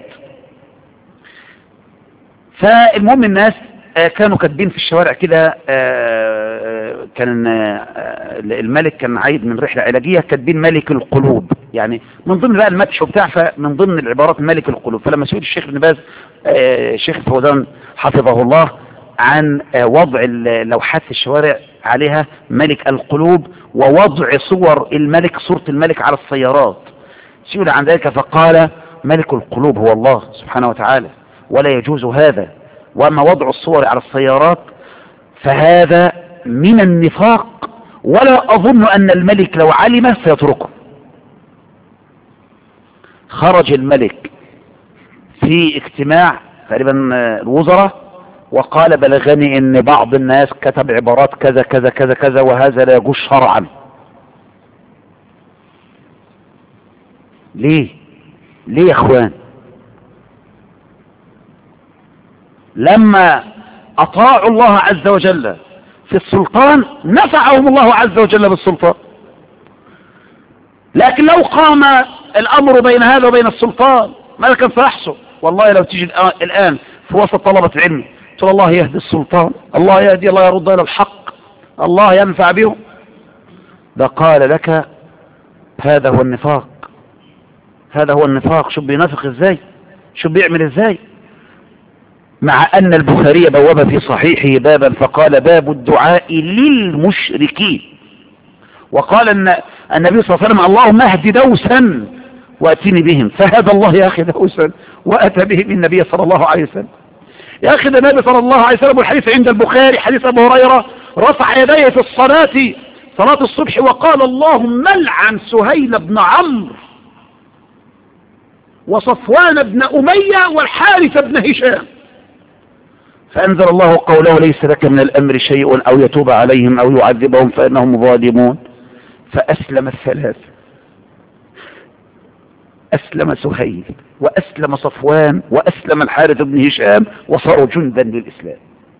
فالمهم الناس كانوا كاتبين في الشوارع كده، كان الملك كان عايد من رحلة علاجية، كاتبين ملك القلوب، يعني من ضمن بقى المدح وبتاع، فمن ضمن العبارات ملك القلوب. فلما سئل الشيخ ابن باز الشيخ فوزان حفظه الله عن وضع اللوحات في الشوارع عليها ملك القلوب، ووضع صور الملك، صورة الملك على السيارات، سئل عن ذلك فقال: ملك القلوب هو الله سبحانه وتعالى، ولا يجوز هذا. وأما وضع الصور على السيارات فهذا من النفاق، ولا أظن أن الملك لو علم سيتركه. خرج الملك في اجتماع تقريبا الوزراء، وقال بلغني ان بعض الناس كتب عبارات كذا كذا كذا كذا وهذا لا يجوز شرعا. ليه يا اخوان؟ لما اطاعوا الله عز وجل في السلطان نفعهم الله عز وجل بالسلطان. لكن لو قام الامر بين هذا وبين السلطان ماذا كان سيحصل؟ والله لو تيجي الان في وسط طلبة العلم تقول الله يهدي السلطان، الله يهدي، الله يرد الى الحق، الله ينفع بهم، ده قال لك هذا هو النفاق، هذا هو النفاق. شوف بينافق ازاي، شوف بيعمل ازاي. مع ان البخاري بواب في صحيحه بابا فقال باب الدعاء للمشركين، وقال ان النبي صلى الله عليه وسلم اللهم اهد دوسا واتني بهم، فهدى الله يا اخي دوسا واتى بهم النبي صلى الله عليه وسلم. يا اخي ده النبي صلى الله عليه وسلم، والحديث عند البخاري حديث ابو هريره، رفع يديه في الصلاه، صلاه الصبح، وقال اللهم العن سهيل بن عمرو وصفوان بن اميه والحارث بن هشام. فأنزل الله قوله ليس لك من الأمر شيء أو يتوب عليهم أو يعذبهم فإنهم ظالمون. فأسلم الثلاث، أسلم سهيل وأسلم صفوان وأسلم الحارث بن هشام وصاروا جندا للإسلام.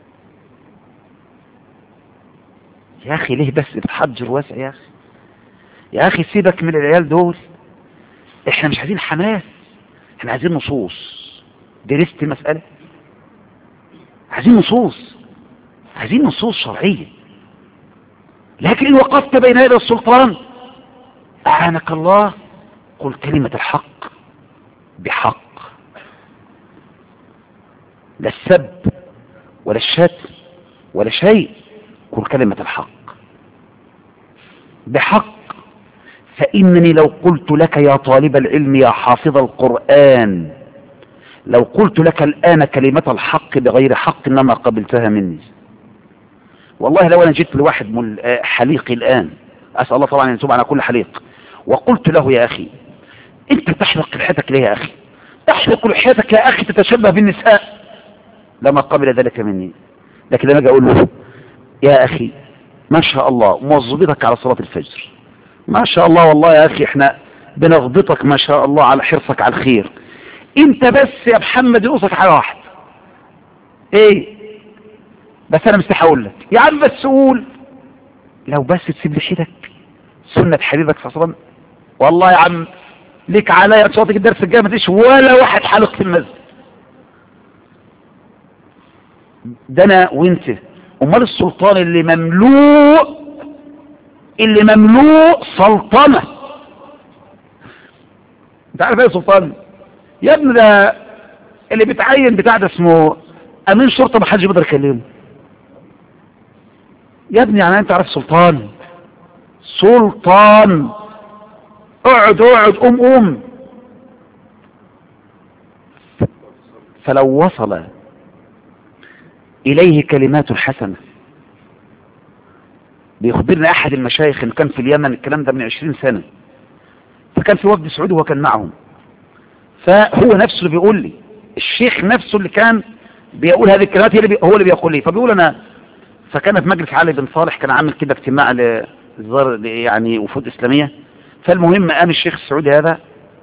يا أخي ليه بس بتحجر واسع؟ يا أخي يا أخي سيبك من العيال دول، إحنا مش عايزين حماس، إحنا عايزين نصوص. درست المسألة؟ عايزين نصوص، عايزين نصوص شرعية. لكن إن وقفت بين يدي السلطان أعانك الله قل كلمة الحق بحق، لا السب ولا الشتم ولا شيء، قل كلمة الحق بحق. فإنني لو قلت لك يا طالب العلم يا حافظ القرآن، لو قلت لك الآن كلمة الحق بغير حق إنما قبلتها مني. والله لو أنا جيت لواحد حليقي الآن، أسأل الله طبعا أن يتوب على كل حليق، وقلت له يا أخي أنت تحلق لحيتك ليه يا أخي؟ تحلق لحيتك يا أخي تتشبه بالنساء، لما قبل ذلك مني. لكن لما أجي أقول له يا أخي ما شاء الله موظبتك على صلاة الفجر، ما شاء الله والله يا أخي إحنا بنغبطك ما شاء الله على حرصك على الخير، انت بس يا محمد ينقصك حاجه واحده. ايه؟ بس انا مستحي اقول لك يا عم، بس قول لو بس تسيب لحيتك سنه حبيبك صلى الله عليه وسلم، والله يا عم ليك عليا ان صوتك الدرس الجاي ما تجيش ولا واحد حلق في المسجد. ده انا وانت. امال السلطان اللي مملوء سلطنه. انت عارف ايه سلطان يا ابني؟ ده اللي بيتعين بتاع ده اسمه امين شرطه، ما حدش بيقدر يكلمه يا ابني. يعني انت عارف سلطان اقعد قوم. فلو وصل اليه كلمات حسنه، بيخبرنا احد المشايخ اللي كان في اليمن، الكلام ده من 20 سنه، فكان في وفد سعودي وكان معهم، فهو نفسه اللي بيقول لي، الشيخ نفسه اللي كان بيقول هذه الكلمات هو اللي بيقول لي. فبيقول انا، فكان في مجلس علي بن صالح كان عامل كده اجتماع يعني وفود اسلاميه. فالمهم قام الشيخ السعودي هذا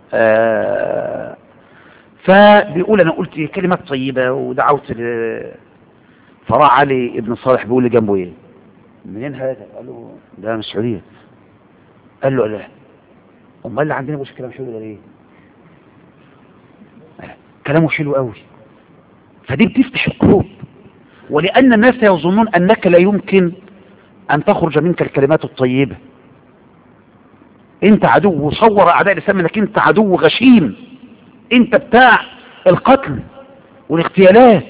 فبيقول انا قلت كلمات طيبه ودعوت فراح علي بن صالح بيقول لي جنبه ايه؟ منين هذا؟ قال له ده من السعوديه. قال له لا، امال اللي عندنا مش كلام حلو ده ليه؟ كلامه حلو قوي. فدي بتفتح القلوب، ولأن الناس يظنون أنك لا يمكن أن تخرج منك الكلمات الطيبة. أنت عدو، صور أعداء الإسلام أنك أنت عدو غشيم، أنت بتاع القتل والاغتيالات.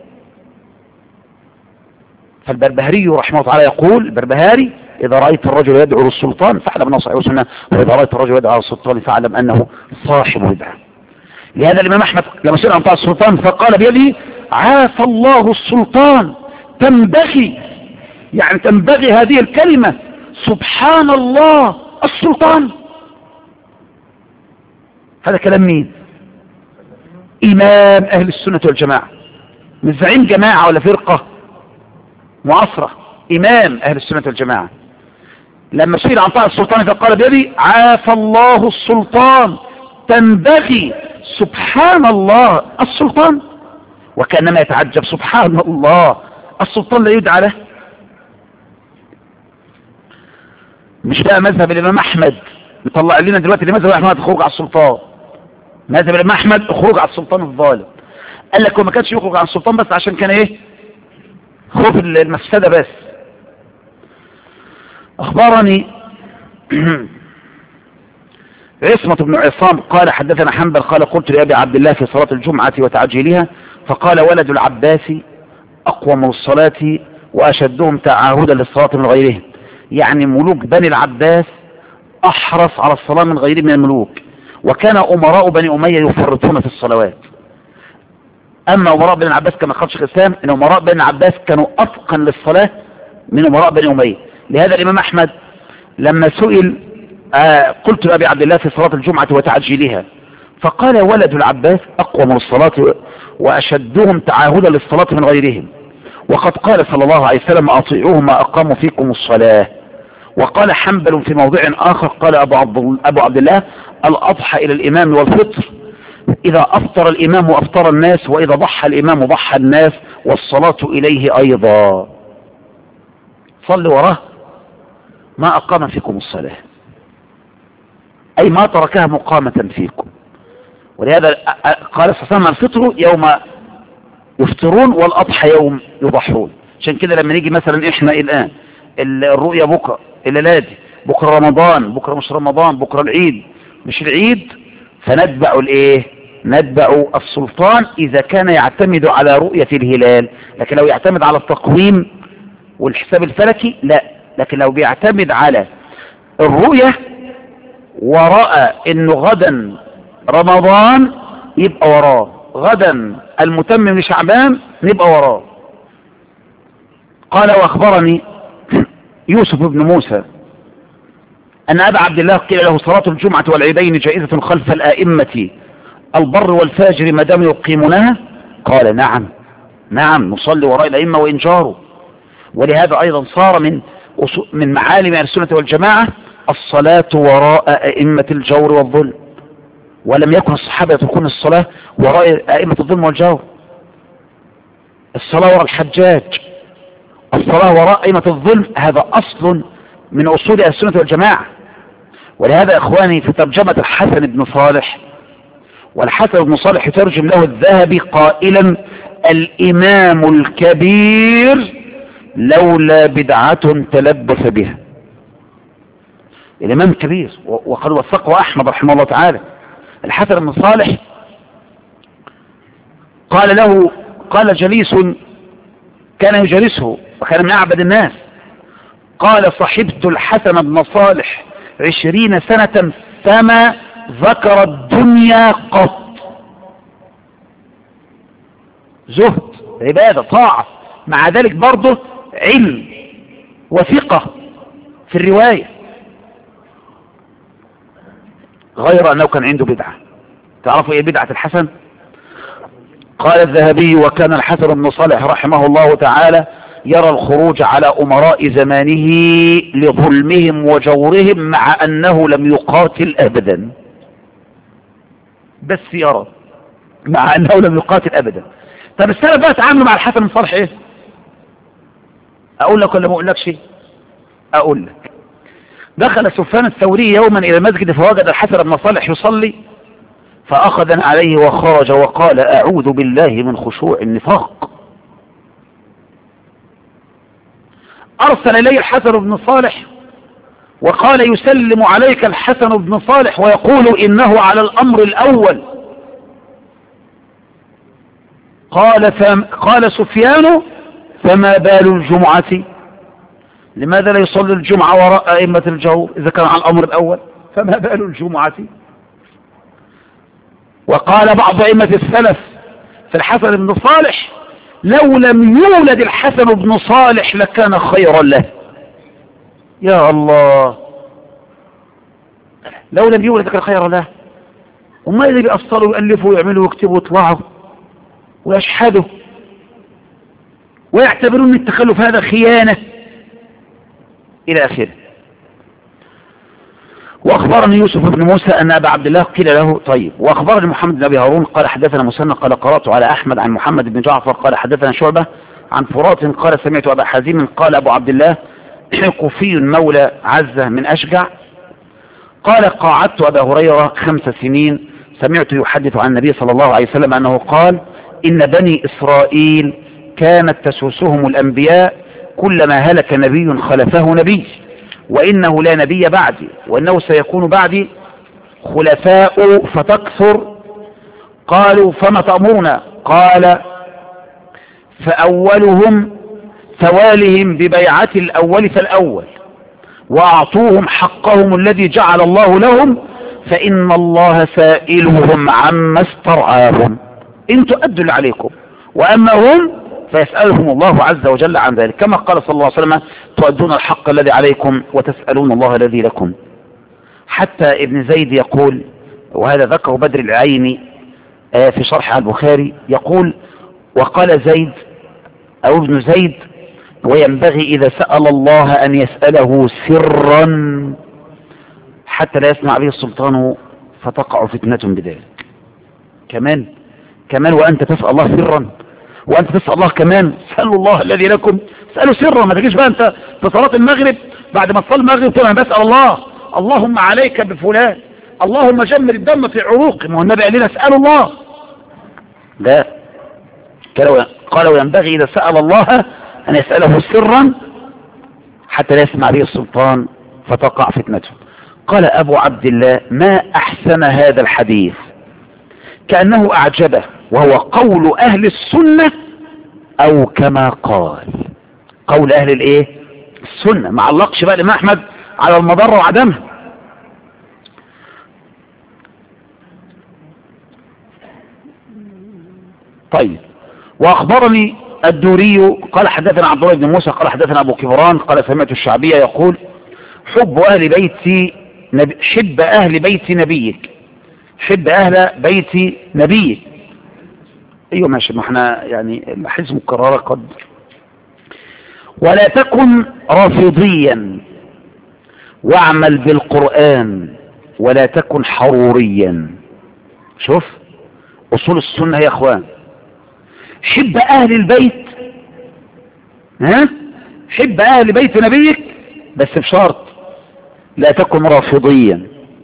فالبربهاري رحمه الله تعالى يقول، البربهاري إذا رأيت الرجل يدعو للسلطان فاعلم أنه صحيح وسنة، وإذا رأيت الرجل يدعو للسلطان فاعلم أنه صاحب بدعة. لهذا الإمام أحمد لما سئل عن طاعة السلطان فقال بيده عافى الله السلطان، تنبغي هذه الكلمة سبحان الله السلطان. هذا كلام مين؟ إمام أهل السنة والجماعة، مش زعيم جماعة ولا فرقة معاصرة، إمام أهل السنة والجماعة. لما سئل عن طاعة السلطان فقال بيدي عافى الله السلطان، تنبغي سبحان الله السلطان، وكأنما يتعجب سبحان الله السلطان لا يدعى له. مش بقى مذهب الإمام أحمد يطلع لنا دلوقتي لمذهب الإمام أحمد خروج على السلطان، مذهب الإمام أحمد خروج على السلطان الظالم. قال لك هو ما كانش يخرج عن السلطان بس عشان كان ايه؟ خوف المفسدة بس. أخبرني عصمة بن عصام قال حدثنا حنبل قال قلت لأبي عبد الله في صلاة الجمعة وتعجيلها فقال ولد العباس أقوم الصلاة وأشدهم تعاهدا للصلاة من غيرهم، يعني ملوك بني العباس أحرص على الصلاة من غيرهم من الملوك، وكان أمراء بني أمية يفرطون في الصلوات. أما أمراء بني العباس كما قال شيخ الإسلام إن أمراء بني العباس كانوا أتقن للصلاة من أمراء بني أمية. لهذا الإمام أحمد لما سئل قلت لأبي عبد الله في صلاة الجمعة وتعجيلها فقال ولد العباس أقوم الصلاة وأشدهم تعاهدا للصلاة من غيرهم، وقد قال صلى الله عليه وسلم أطيعوهم ما أقاموا فيكم الصلاة. وقال حنبل في موضع آخر قال أبو عبد الله الأضحى إلى الإمام والفطر، إذا أفطر الإمام أفطر الناس، وإذا ضحى الإمام ضحى الناس، والصلاة إليه أيضا. صل وراه ما أقام فيكم الصلاة، أي ما تركها مقامة فيكم. ولهذا قال صلى الله عليه وسلم الفطر يوم يفطرون والأضحى يوم يضحون. عشان كده لما نيجي مثلا إحنا الآن الرؤية بكرة الليلة دي بكرة رمضان، بكرة مش رمضان، بكرة العيد مش العيد، فنتبع الايه؟ نتبع السلطان إذا كان يعتمد على رؤية الهلال. لكن لو يعتمد على التقويم والحساب الفلكي لا، لكن لو بيعتمد على الرؤية ورأى انه غدا رمضان يبقى وراه، غدا المتمم لشعبان نبقى وراه. قال واخبرني يوسف بن موسى أن أبا عبد الله قيل له صلاة الجمعة والعيدين جائزة خلف الآئمة البر والفاجر ما دام يقيمونها؟ قال نعم نصلي وراء الأئمة وإن جاروا. ولهذا أيضا صار من معالم أهل السنة والجماعة الصلاة وراء أئمة الجور والظلم، ولم يكن الصحابة يتركون الصلاة وراء أئمة الظلم والجور. الصلاة وراء الحجاج، الصلاة وراء أئمة الظلم، هذا أصل من أصول أهل السنة والجماعة. ولهذا إخواني في ترجمة الحسن بن صالح، والحسن بن صالح يترجم له الذهبي قائلا الإمام الكبير لولا بدعة تلبس بها. الإمام الكبير، وقد وثقه أحمد رحمه الله تعالى. الحسن بن صالح قال جليس كان يجلسه وكان من أعبد الناس، قال صحبت الحسن بن صالح 20 سنة فما ذكر الدنيا قط. زهد، عبادة، طاعة، مع ذلك برضه علم وثقة في الرواية، غير أنه كان عنده بدعة. تعرفوا ايه بدعة الحسن؟ قال الذهبي وكان الحسن بن صالح رحمه الله تعالى يرى الخروج على أمراء زمانه لظلمهم وجورهم مع أنه لم يقاتل أبدا، بس يرى مع أنه لم يقاتل أبدا. طب السلف بقى تعاملوا مع الحسن بن صالح ايه؟ أقول لك ولا ما أقول لك شيء؟ أقول لك. دخل سفيان الثوري يوما إلى المسجد فوجد الحسن بن صالح يصلي فأخذ عليه وخرج وقال أعوذ بالله من خشوع النفاق. أرسل إلي الحسن بن صالح وقال يسلم عليك الحسن بن صالح ويقول إنه على الأمر الأول. قال سفيان فما بال الجمعة؟ لماذا لا يصلي الجمعة وراء أئمة الجور إذا كان على الأمر الأول؟ فما بال الجمعة؟ وقال بعض أئمة السلف في الحسن بن صالح لو لم يولد الحسن بن صالح لكان خيرا له. يا الله، لو لم يولد لكان خيرا له. وما اللي بيأصلوا ويألفوا ويعملوا ويكتبوا ويطلعوا ويشحدوا ويعتبرون التخلف هذا خيانة إلى آخره. وأخبرني يوسف بن موسى أن أبا عبد الله قيل له طيب. وأخبرني محمد بن أبي هارون قال حدثنا مسنى قال قرأت على أحمد عن محمد بن جعفر قال حدثنا شعبة عن فرات قال سمعت أبا حازم قال أبو عبد الله كوفي مولى عزة من أشجع قال قاعدت أبا هريرة 5 سنين سمعت يحدث عن النبي صلى الله عليه وسلم أنه قال إن بني إسرائيل كانت تسوسهم الأنبياء كلما هلك نبي خلفه نبي وإنه لا نبي بعدي وإنه سيكون بعدي خلفاء فتكثر. قالوا فما تأمرنا؟ قال فأولهم توالهم ببيعة الأول فالأول وأعطوهم حقهم الذي جعل الله لهم فإن الله سائلهم عما استرعاهم إن تؤدوا اللي عليكم وأما هم فيسألهم الله عز وجل عن ذلك كما قال صلى الله عليه وسلم تؤدون الحق الذي عليكم وتسألون الله الذي لكم. حتى ابن زيد يقول وهذا ذكره بدر العيني في شرح البخاري يقول وقال زيد أو ابن زيد وينبغي إذا سأل الله أن يسأله سرا حتى لا يسمع به السلطان فتقع فتنة بذلك. كمان وأنت تسأل الله سرا وأنت تسأل الله كمان سألوا الله الذي لكم سألوا سرا. ما تجيش بقى أنت في صلاة المغرب بعد ما تصلي المغرب تقول أنا بسأل الله اللهم عليك بفلان اللهم جمر الدم في عروقي. ما هو النبي قال لنا اسألوا الله ده قال وينبغي إذا سأل الله أن يسأله سرا حتى لا يسمع به السلطان فتقع فتنته. قال أبو عبد الله ما أحسن هذا الحديث كأنه أعجبه وهو قول أهل السنة أو كما قال قول أهل الإيه السنة. ما علقش بقى الإمام أحمد على المضرة وعدمها. طيب. وأخبرني الدوري قال حدثنا عبد الله بن موسى قال حدثنا أبو كبران قال سمعت الشعبية يقول حب أهل بيت نبيك حب أهل بيت نبيك. أيوة ماشي ما احنا يعني الحزم مكررة قدر. ولا تكن رافضيا واعمل بالقرآن ولا تكن حروريا. شوف أصول السنة يا أخوان حب أهل البيت حب أهل بيت نبيك بس بشرط لا تكن رافضيا.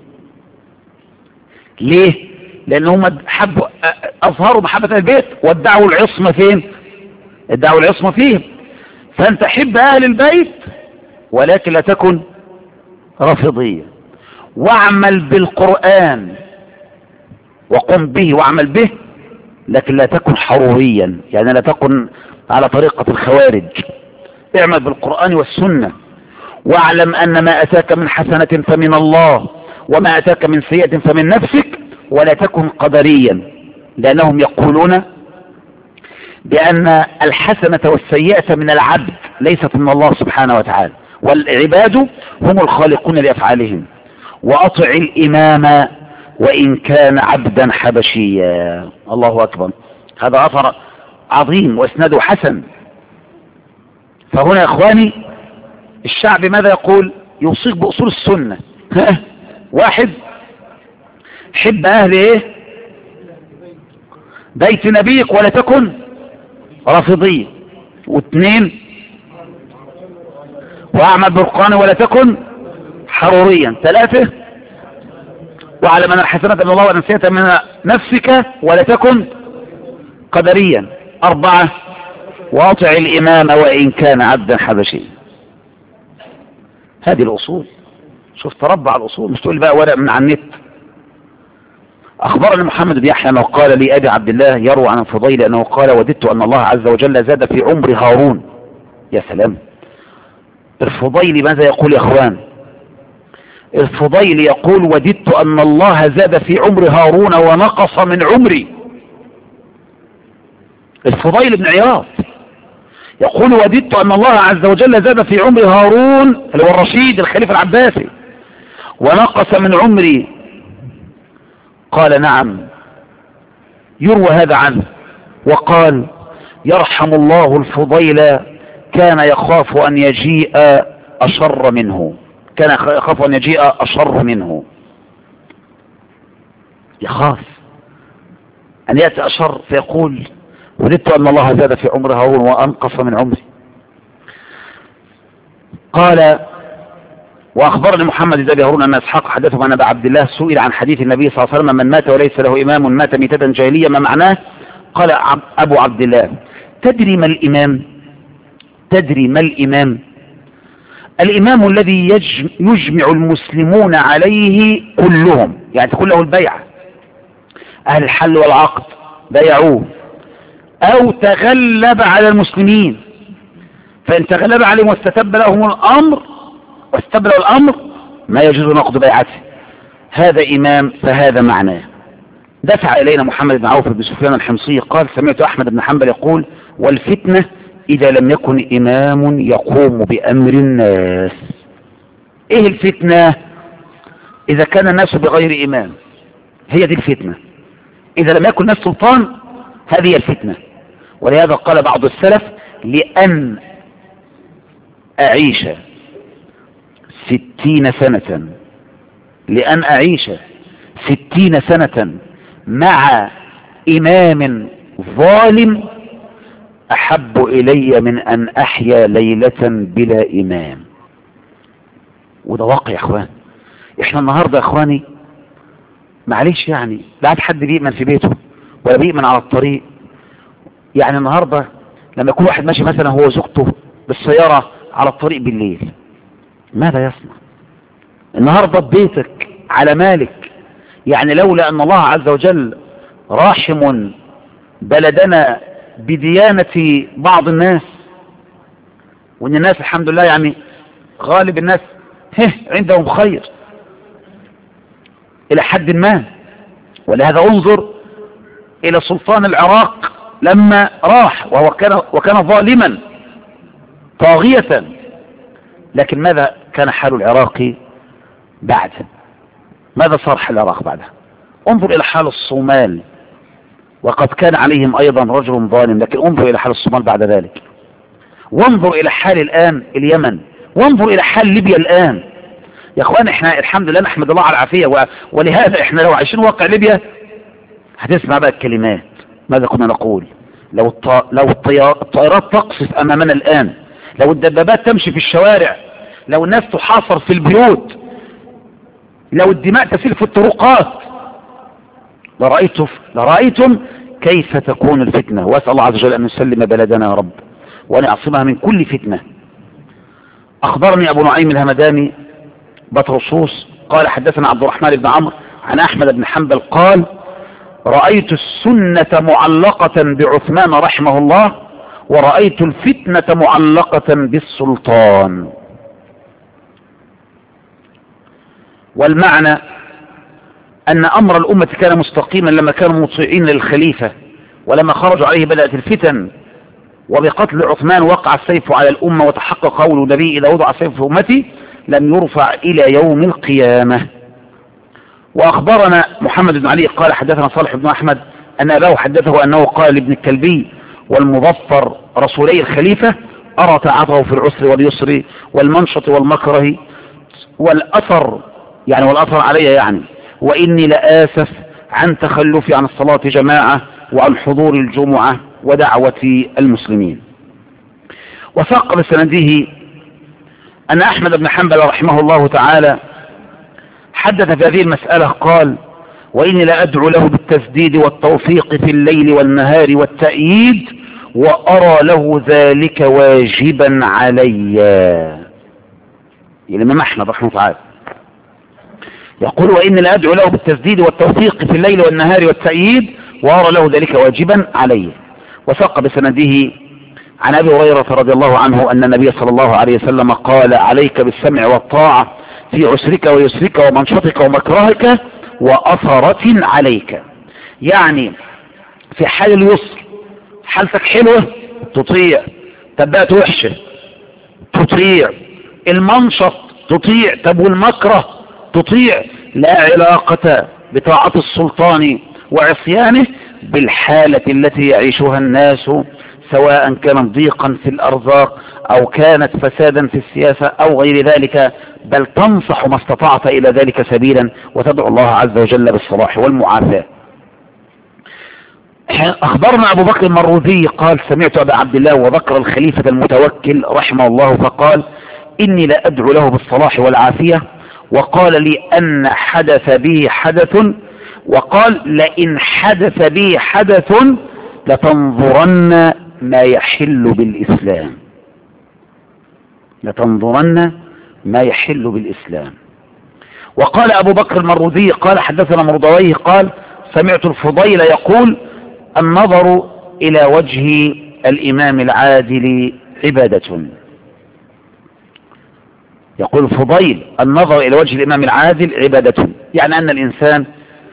ليه؟ لأنهم حبوا أظهروا محبة البيت وادعوا العصمة فين؟ ادعوا العصمة فيهم. فأنت حب أهل البيت ولكن لا تكن رافضيا واعمل بالقرآن وقم به واعمل به لكن لا تكن حروريا يعني لا تكن على طريقة الخوارج. اعمل بالقرآن والسنة واعلم أن ما أتاك من حسنة فمن الله وما أتاك من سيئة فمن نفسك ولا تكن قدريا لأنهم يقولون بأن الحسنة والسيئة من العبد ليست من الله سبحانه وتعالى والعباد هم الخالقون لأفعالهم. وأطع الإمام وإن كان عبدا حبشيا. الله أكبر. هذا أثر عظيم واسناده حسن. فهنا يا إخواني الشعب ماذا يقول؟ يوصيك بأصول السنة. واحد حب أهل إيه؟ بيت نبيك ولا تكن رافضي. واثنين واعمل بالقرآن ولا تكن حروريا. ثلاثة واعلم أن الحسنة من الله وأن السيئة من نفسك ولا تكن قدريا. أربعة واطع الإمام وإن كان عبدا حبشيا. هذه الأصول. شوف تربع الأصول مش تقول بقى ورق من على النت. أخبرني محمد بن يحيى أنه قال لي أبي عبد الله يروى عن الفضيل أنه قال وددت أن الله عز وجل زاد في عمر هارون. يا سلام. الفضيل ماذا يقول يا أخوان؟ الفضيل يقول وددت أن الله زاد في عمر هارون ونقص من عمري. الفضيل بن عياض يقول وددت أن الله عز وجل زاد في عمر هارون اللي هو الرشيد الخليفة العباسي ونقص من عمري. قال نعم. يروى هذا عنه وقال يرحم الله الفضيل كان يخاف أن يجيء أشر منه، كان يخاف أن يجيء أشر منه، يخاف أن يأتي أشر فيقول وددت أن الله زاد في عمره هون وأنقص من عمري. قال وأخبرني محمد بن أبي هارون أن إسحاق حدثه أن أبا عبد الله سئل عن حديث النبي صلى الله عليه وسلم من مات وليس له إمام مات ميتة جاهلية ما معناه؟ قال أبو عبد الله تدري ما الإمام؟ تدري ما الإمام؟ الإمام الذي يجمع المسلمون عليه كلهم، يعني تكون له البيعة، أهل الحل والعقد بيعوه، أو تغلب على المسلمين، فإن تغلب عليهم واستتب لهم الأمر ما يجوز نقض بيعته، هذا إمام، فهذا معناه. دفع إلينا محمد بن عوف بن سفيان الحمصي قال سمعت أحمد بن حنبل يقول والفتنة إذا لم يكن إمام يقوم بأمر الناس. إيه الفتنة؟ إذا كان الناس بغير إمام، هي دي الفتنة. إذا لم يكن الناس سلطان، هذه الفتنة. ولهذا قال بعض السلف لأن أعيش 60 سنة، لأن أعيش 60 سنة مع إمام ظالم أحب إلي من أن أحيا ليلة بلا إمام. وده واقع يا أخوان. إحنا النهاردة يا أخواني معليش يعني لا عاد حد بيأمن في بيته ولا بيأمن على الطريق. يعني النهاردة لما يكون واحد ماشي مثلا هو زوجته بالسيارة على الطريق بالليل، ماذا يصنع؟ النهاردة ببيتك على مالك. يعني لولا أن الله عز وجل راحم بلدنا بديانة بعض الناس، وأن الناس الحمد لله يعني غالب الناس عندهم خير إلى حد ما. ولهذا انظر إلى سلطان العراق لما راح وكان ظالما طاغية، لكن ماذا كان حال العراق بعد؟ ماذا صار حال العراق بعدها؟ انظر إلى حال الصومال، وقد كان عليهم أيضا رجل ظالم، لكن انظر إلى حال الصومال بعد ذلك، وانظر إلى حال الآن اليمن، وانظر إلى حال ليبيا الآن. يا اخوان احنا الحمد لله نحمد الله على العافية، ولهذا احنا لو عايشين واقع ليبيا هتسمع بقى الكلمات. ماذا كنا نقول؟ لو الطائرات تقصف أمامنا الآن، لو الدبابات تمشي في الشوارع، لو الناس تحاصر في البيوت، لو الدماء تسيل في الطرقات، لرأيتم كيف تكون الفتنة. وأسأل الله عز وجل أن يسلم بلدنا يا رب وأن يعصمها من كل فتنة. أخبرني أبو نعيم الهمداني بطرسوس قال حدثنا عبد الرحمن بن عمرو عن أحمد بن حنبل قال رأيت السنة معلقة بعثمان رحمه الله، ورأيت الفتنة معلقة بالسلطان. والمعنى أن أمر الأمة كان مستقيما لما كانوا مطيعين للخليفة، ولما خرجوا عليه بدأت الفتن، وبقتل عثمان وقع السيف على الأمة، وتحقق قول النبي إذا وضع السيف في أمتي لم يرفع إلى يوم القيامة. وأخبرنا محمد بن علي قال حدثنا صالح بن أحمد أن أباه حدثه أنه قال لابن الكلبي والمظفر رسولي الخليفة أرى طاعته في العسر واليسر والمنشط والمكره والأثر، يعني والأثر علي يعني، وإني لآسف عن تخلفي عن الصلاة جماعة وعن حضور الجمعة ودعوة المسلمين. وساق بسنده أن أحمد بن حنبل رحمه الله تعالى حدث في هذه المسألة قال وإني لأدعو له بالتسديد والتوفيق في الليل والنهار والتأييد، وأرى له ذلك واجبا علي. الإمام أحمد رحمه الله تعالى يقول وإني لأدعو له بالتسديد والتوفيق في الليل والنهار والتأييد، وأرى له ذلك واجبا علي. وساق بسنده عن أبي هريرة رضي الله عنه أن النبي صلى الله عليه وسلم قال عليك بالسمع والطاعة في عسرك ويسرك ومنشطك ومكرهك وأثرة عليك. يعني في حال اليسر حالتك حلوة تطيع، تبقى وحشة تطيع، المنشط تطيع، طب والمكره تطيع. لا علاقة بطاعة السلطان وعصيانه بالحالة التي يعيشها الناس، سواء كانت ضيقا في الأرزاق أو كانت فسادا في السياسة أو غير ذلك، بل تنصح ما استطعت إلى ذلك سبيلا وتدعو الله عز وجل بالصلاح والمعافاة. أخبرنا أبو بكر المروذي قال سمعت أبا عبد الله وذكر الخليفة المتوكل رحمه الله فقال إني لا أدعو له بالصلاح والعافية، وقال لي أن حدث به حدث، وقال لئن حدث به حدث لتنظرن ما يحل بالإسلام، لتنظرن ما يحل بالإسلام. وقال أبو بكر المروذي قال حدثنا مرضويه قال سمعت الفضيل يقول النظر إلى وجه الإمام العادل عبادة. يقول الفضيل النظر إلى وجه الإمام العادل عبادة، يعني أن الإنسان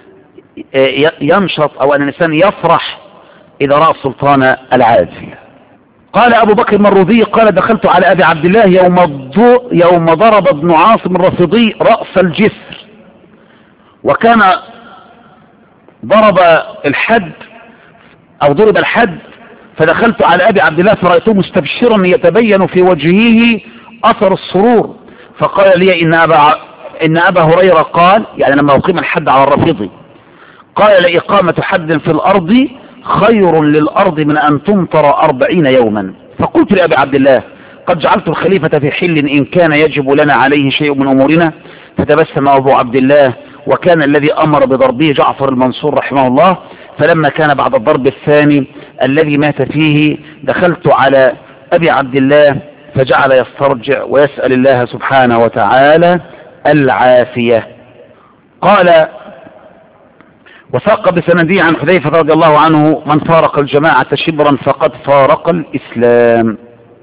ينشط أو أن الإنسان يفرح إذا رأى السلطان العادل. قال أبو بكر المروذي قال دخلت على أبي عبد الله يوم ضرب ابن عاصم الرافضي رأس الجسر، وكان ضرب الحد أو ضرب الحد، فدخلت على أبي عبد الله فرأيته مستبشرا يتبين في وجهه أثر السرور، فقال لي إن أبا هريرة قال، يعني لما أقيم الحد على الرافضي قال لإقامة حد في الأرض خير للأرض من أن تمطر 40 يوما. فقلت لأبي عبد الله قد جعلت الخليفة في حل إن كان يجب لنا عليه شيء من أمورنا. فتبسم أبو عبد الله، وكان الذي أمر بضربه جعفر المنصور رحمه الله. فلما كان بعد الضرب الثاني الذي مات فيه دخلت على أبي عبد الله فجعل يسترجع ويسأل الله سبحانه وتعالى العافية. قال وساق بسنده عن حذيفة رضي الله عنه من فارق الجماعة شبرا فقد فارق الإسلام.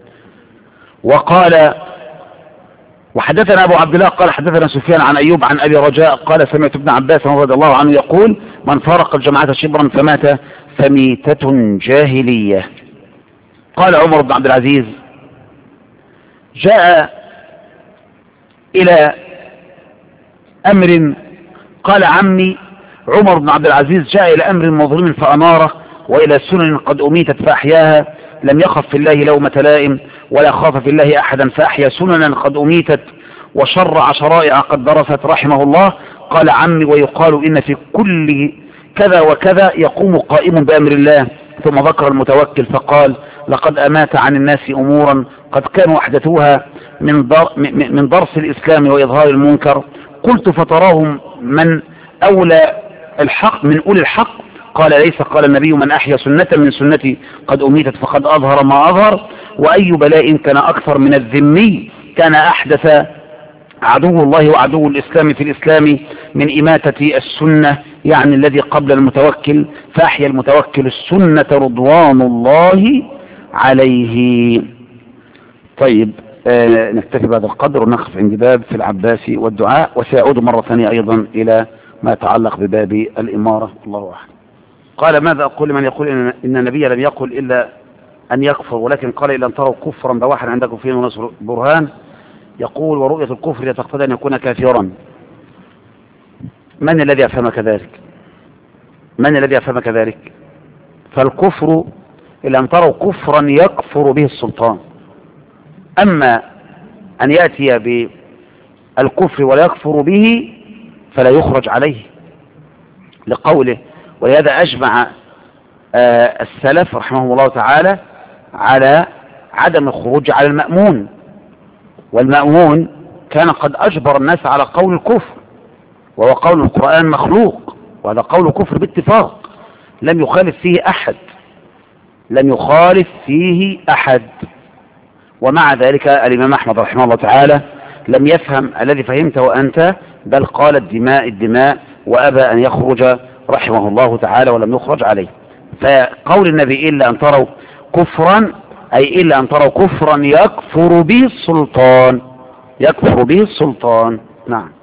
وقال وحدثنا أبو عبد الله قال حدثنا سفيان عن أيوب عن أبي رجاء قال سمعت ابن عباس رضي الله عنه يقول من فارق الجماعة شبرا فمات فميتة جاهلية. قال عمر بن عبد العزيز جاء إلى أمر، قال عمي عمر بن عبد العزيز جاء إلى أمر مظلم فأماره، وإلى سنن قد أميتت فأحياها، لم يخف في الله لومة لائم ولا خاف في الله أحدا فأحيا سننا قد أميتت وشرع شرائع قد درست رحمه الله. قال عمي ويقال إن في كل كذا وكذا يقوم قائم بأمر الله. ثم ذكر المتوكل فقال لقد أمات عن الناس أمورا قد كانوا أحدثوها من درس الإسلام وإظهار المنكر. قلت فتراهم من أولى الحق من أولي الحق؟ قال ليس. قال النبي من أحيا سنة من سنتي قد أميتت فقد أظهر ما أظهر. وأي بلاء كان أكثر من الذمي كان أحدث عدو الله وعدو الإسلام في الإسلام من إماتة السنة، يعني الذي قبل المتوكل، فأحيا المتوكل السنة رضوان الله عليه. طيب نكتفي بهذا القدر ونقف عند باب في العباسي والدعاء، وسيعود مرة ثانية أيضا إلى ما يتعلق بباب الإمارة. الله أعلم. قال ماذا أقول لمن يقول إن النبي لم يقل إلا أن يكفر، ولكن قال إلا أن تروا كفرا بواحا عندكم فيه ونصر برهان. يقول ورؤية الكفر تقتضي أن يكون كافرا. من الذي أفهمك ذلك؟ من الذي أفهمك ذلك؟ فالكفر إلا أن تروا كفرا يكفر به السلطان. أما أن يأتي بالكفر ولا يكفر به فلا يخرج عليه لقوله. ولهذا أجمع السلف رحمه الله تعالى على عدم الخروج على المأمون، والمأمون كان قد أجبر الناس على قول الكفر، وهو قول القرآن مخلوق، وهذا قول كفر باتفاق لم يخالف فيه أحد، لم يخالف فيه أحد. ومع ذلك الإمام أحمد رحمه الله تعالى لم يفهم الذي فهمته أنت، بل قال الدماء وأبى أن يخرج رحمه الله تعالى ولم يخرج عليه. فقول النبي إلا أن تروا كفرا أي إلا أن تروا كفرا يكفر به السلطان، يكفر به السلطان. نعم.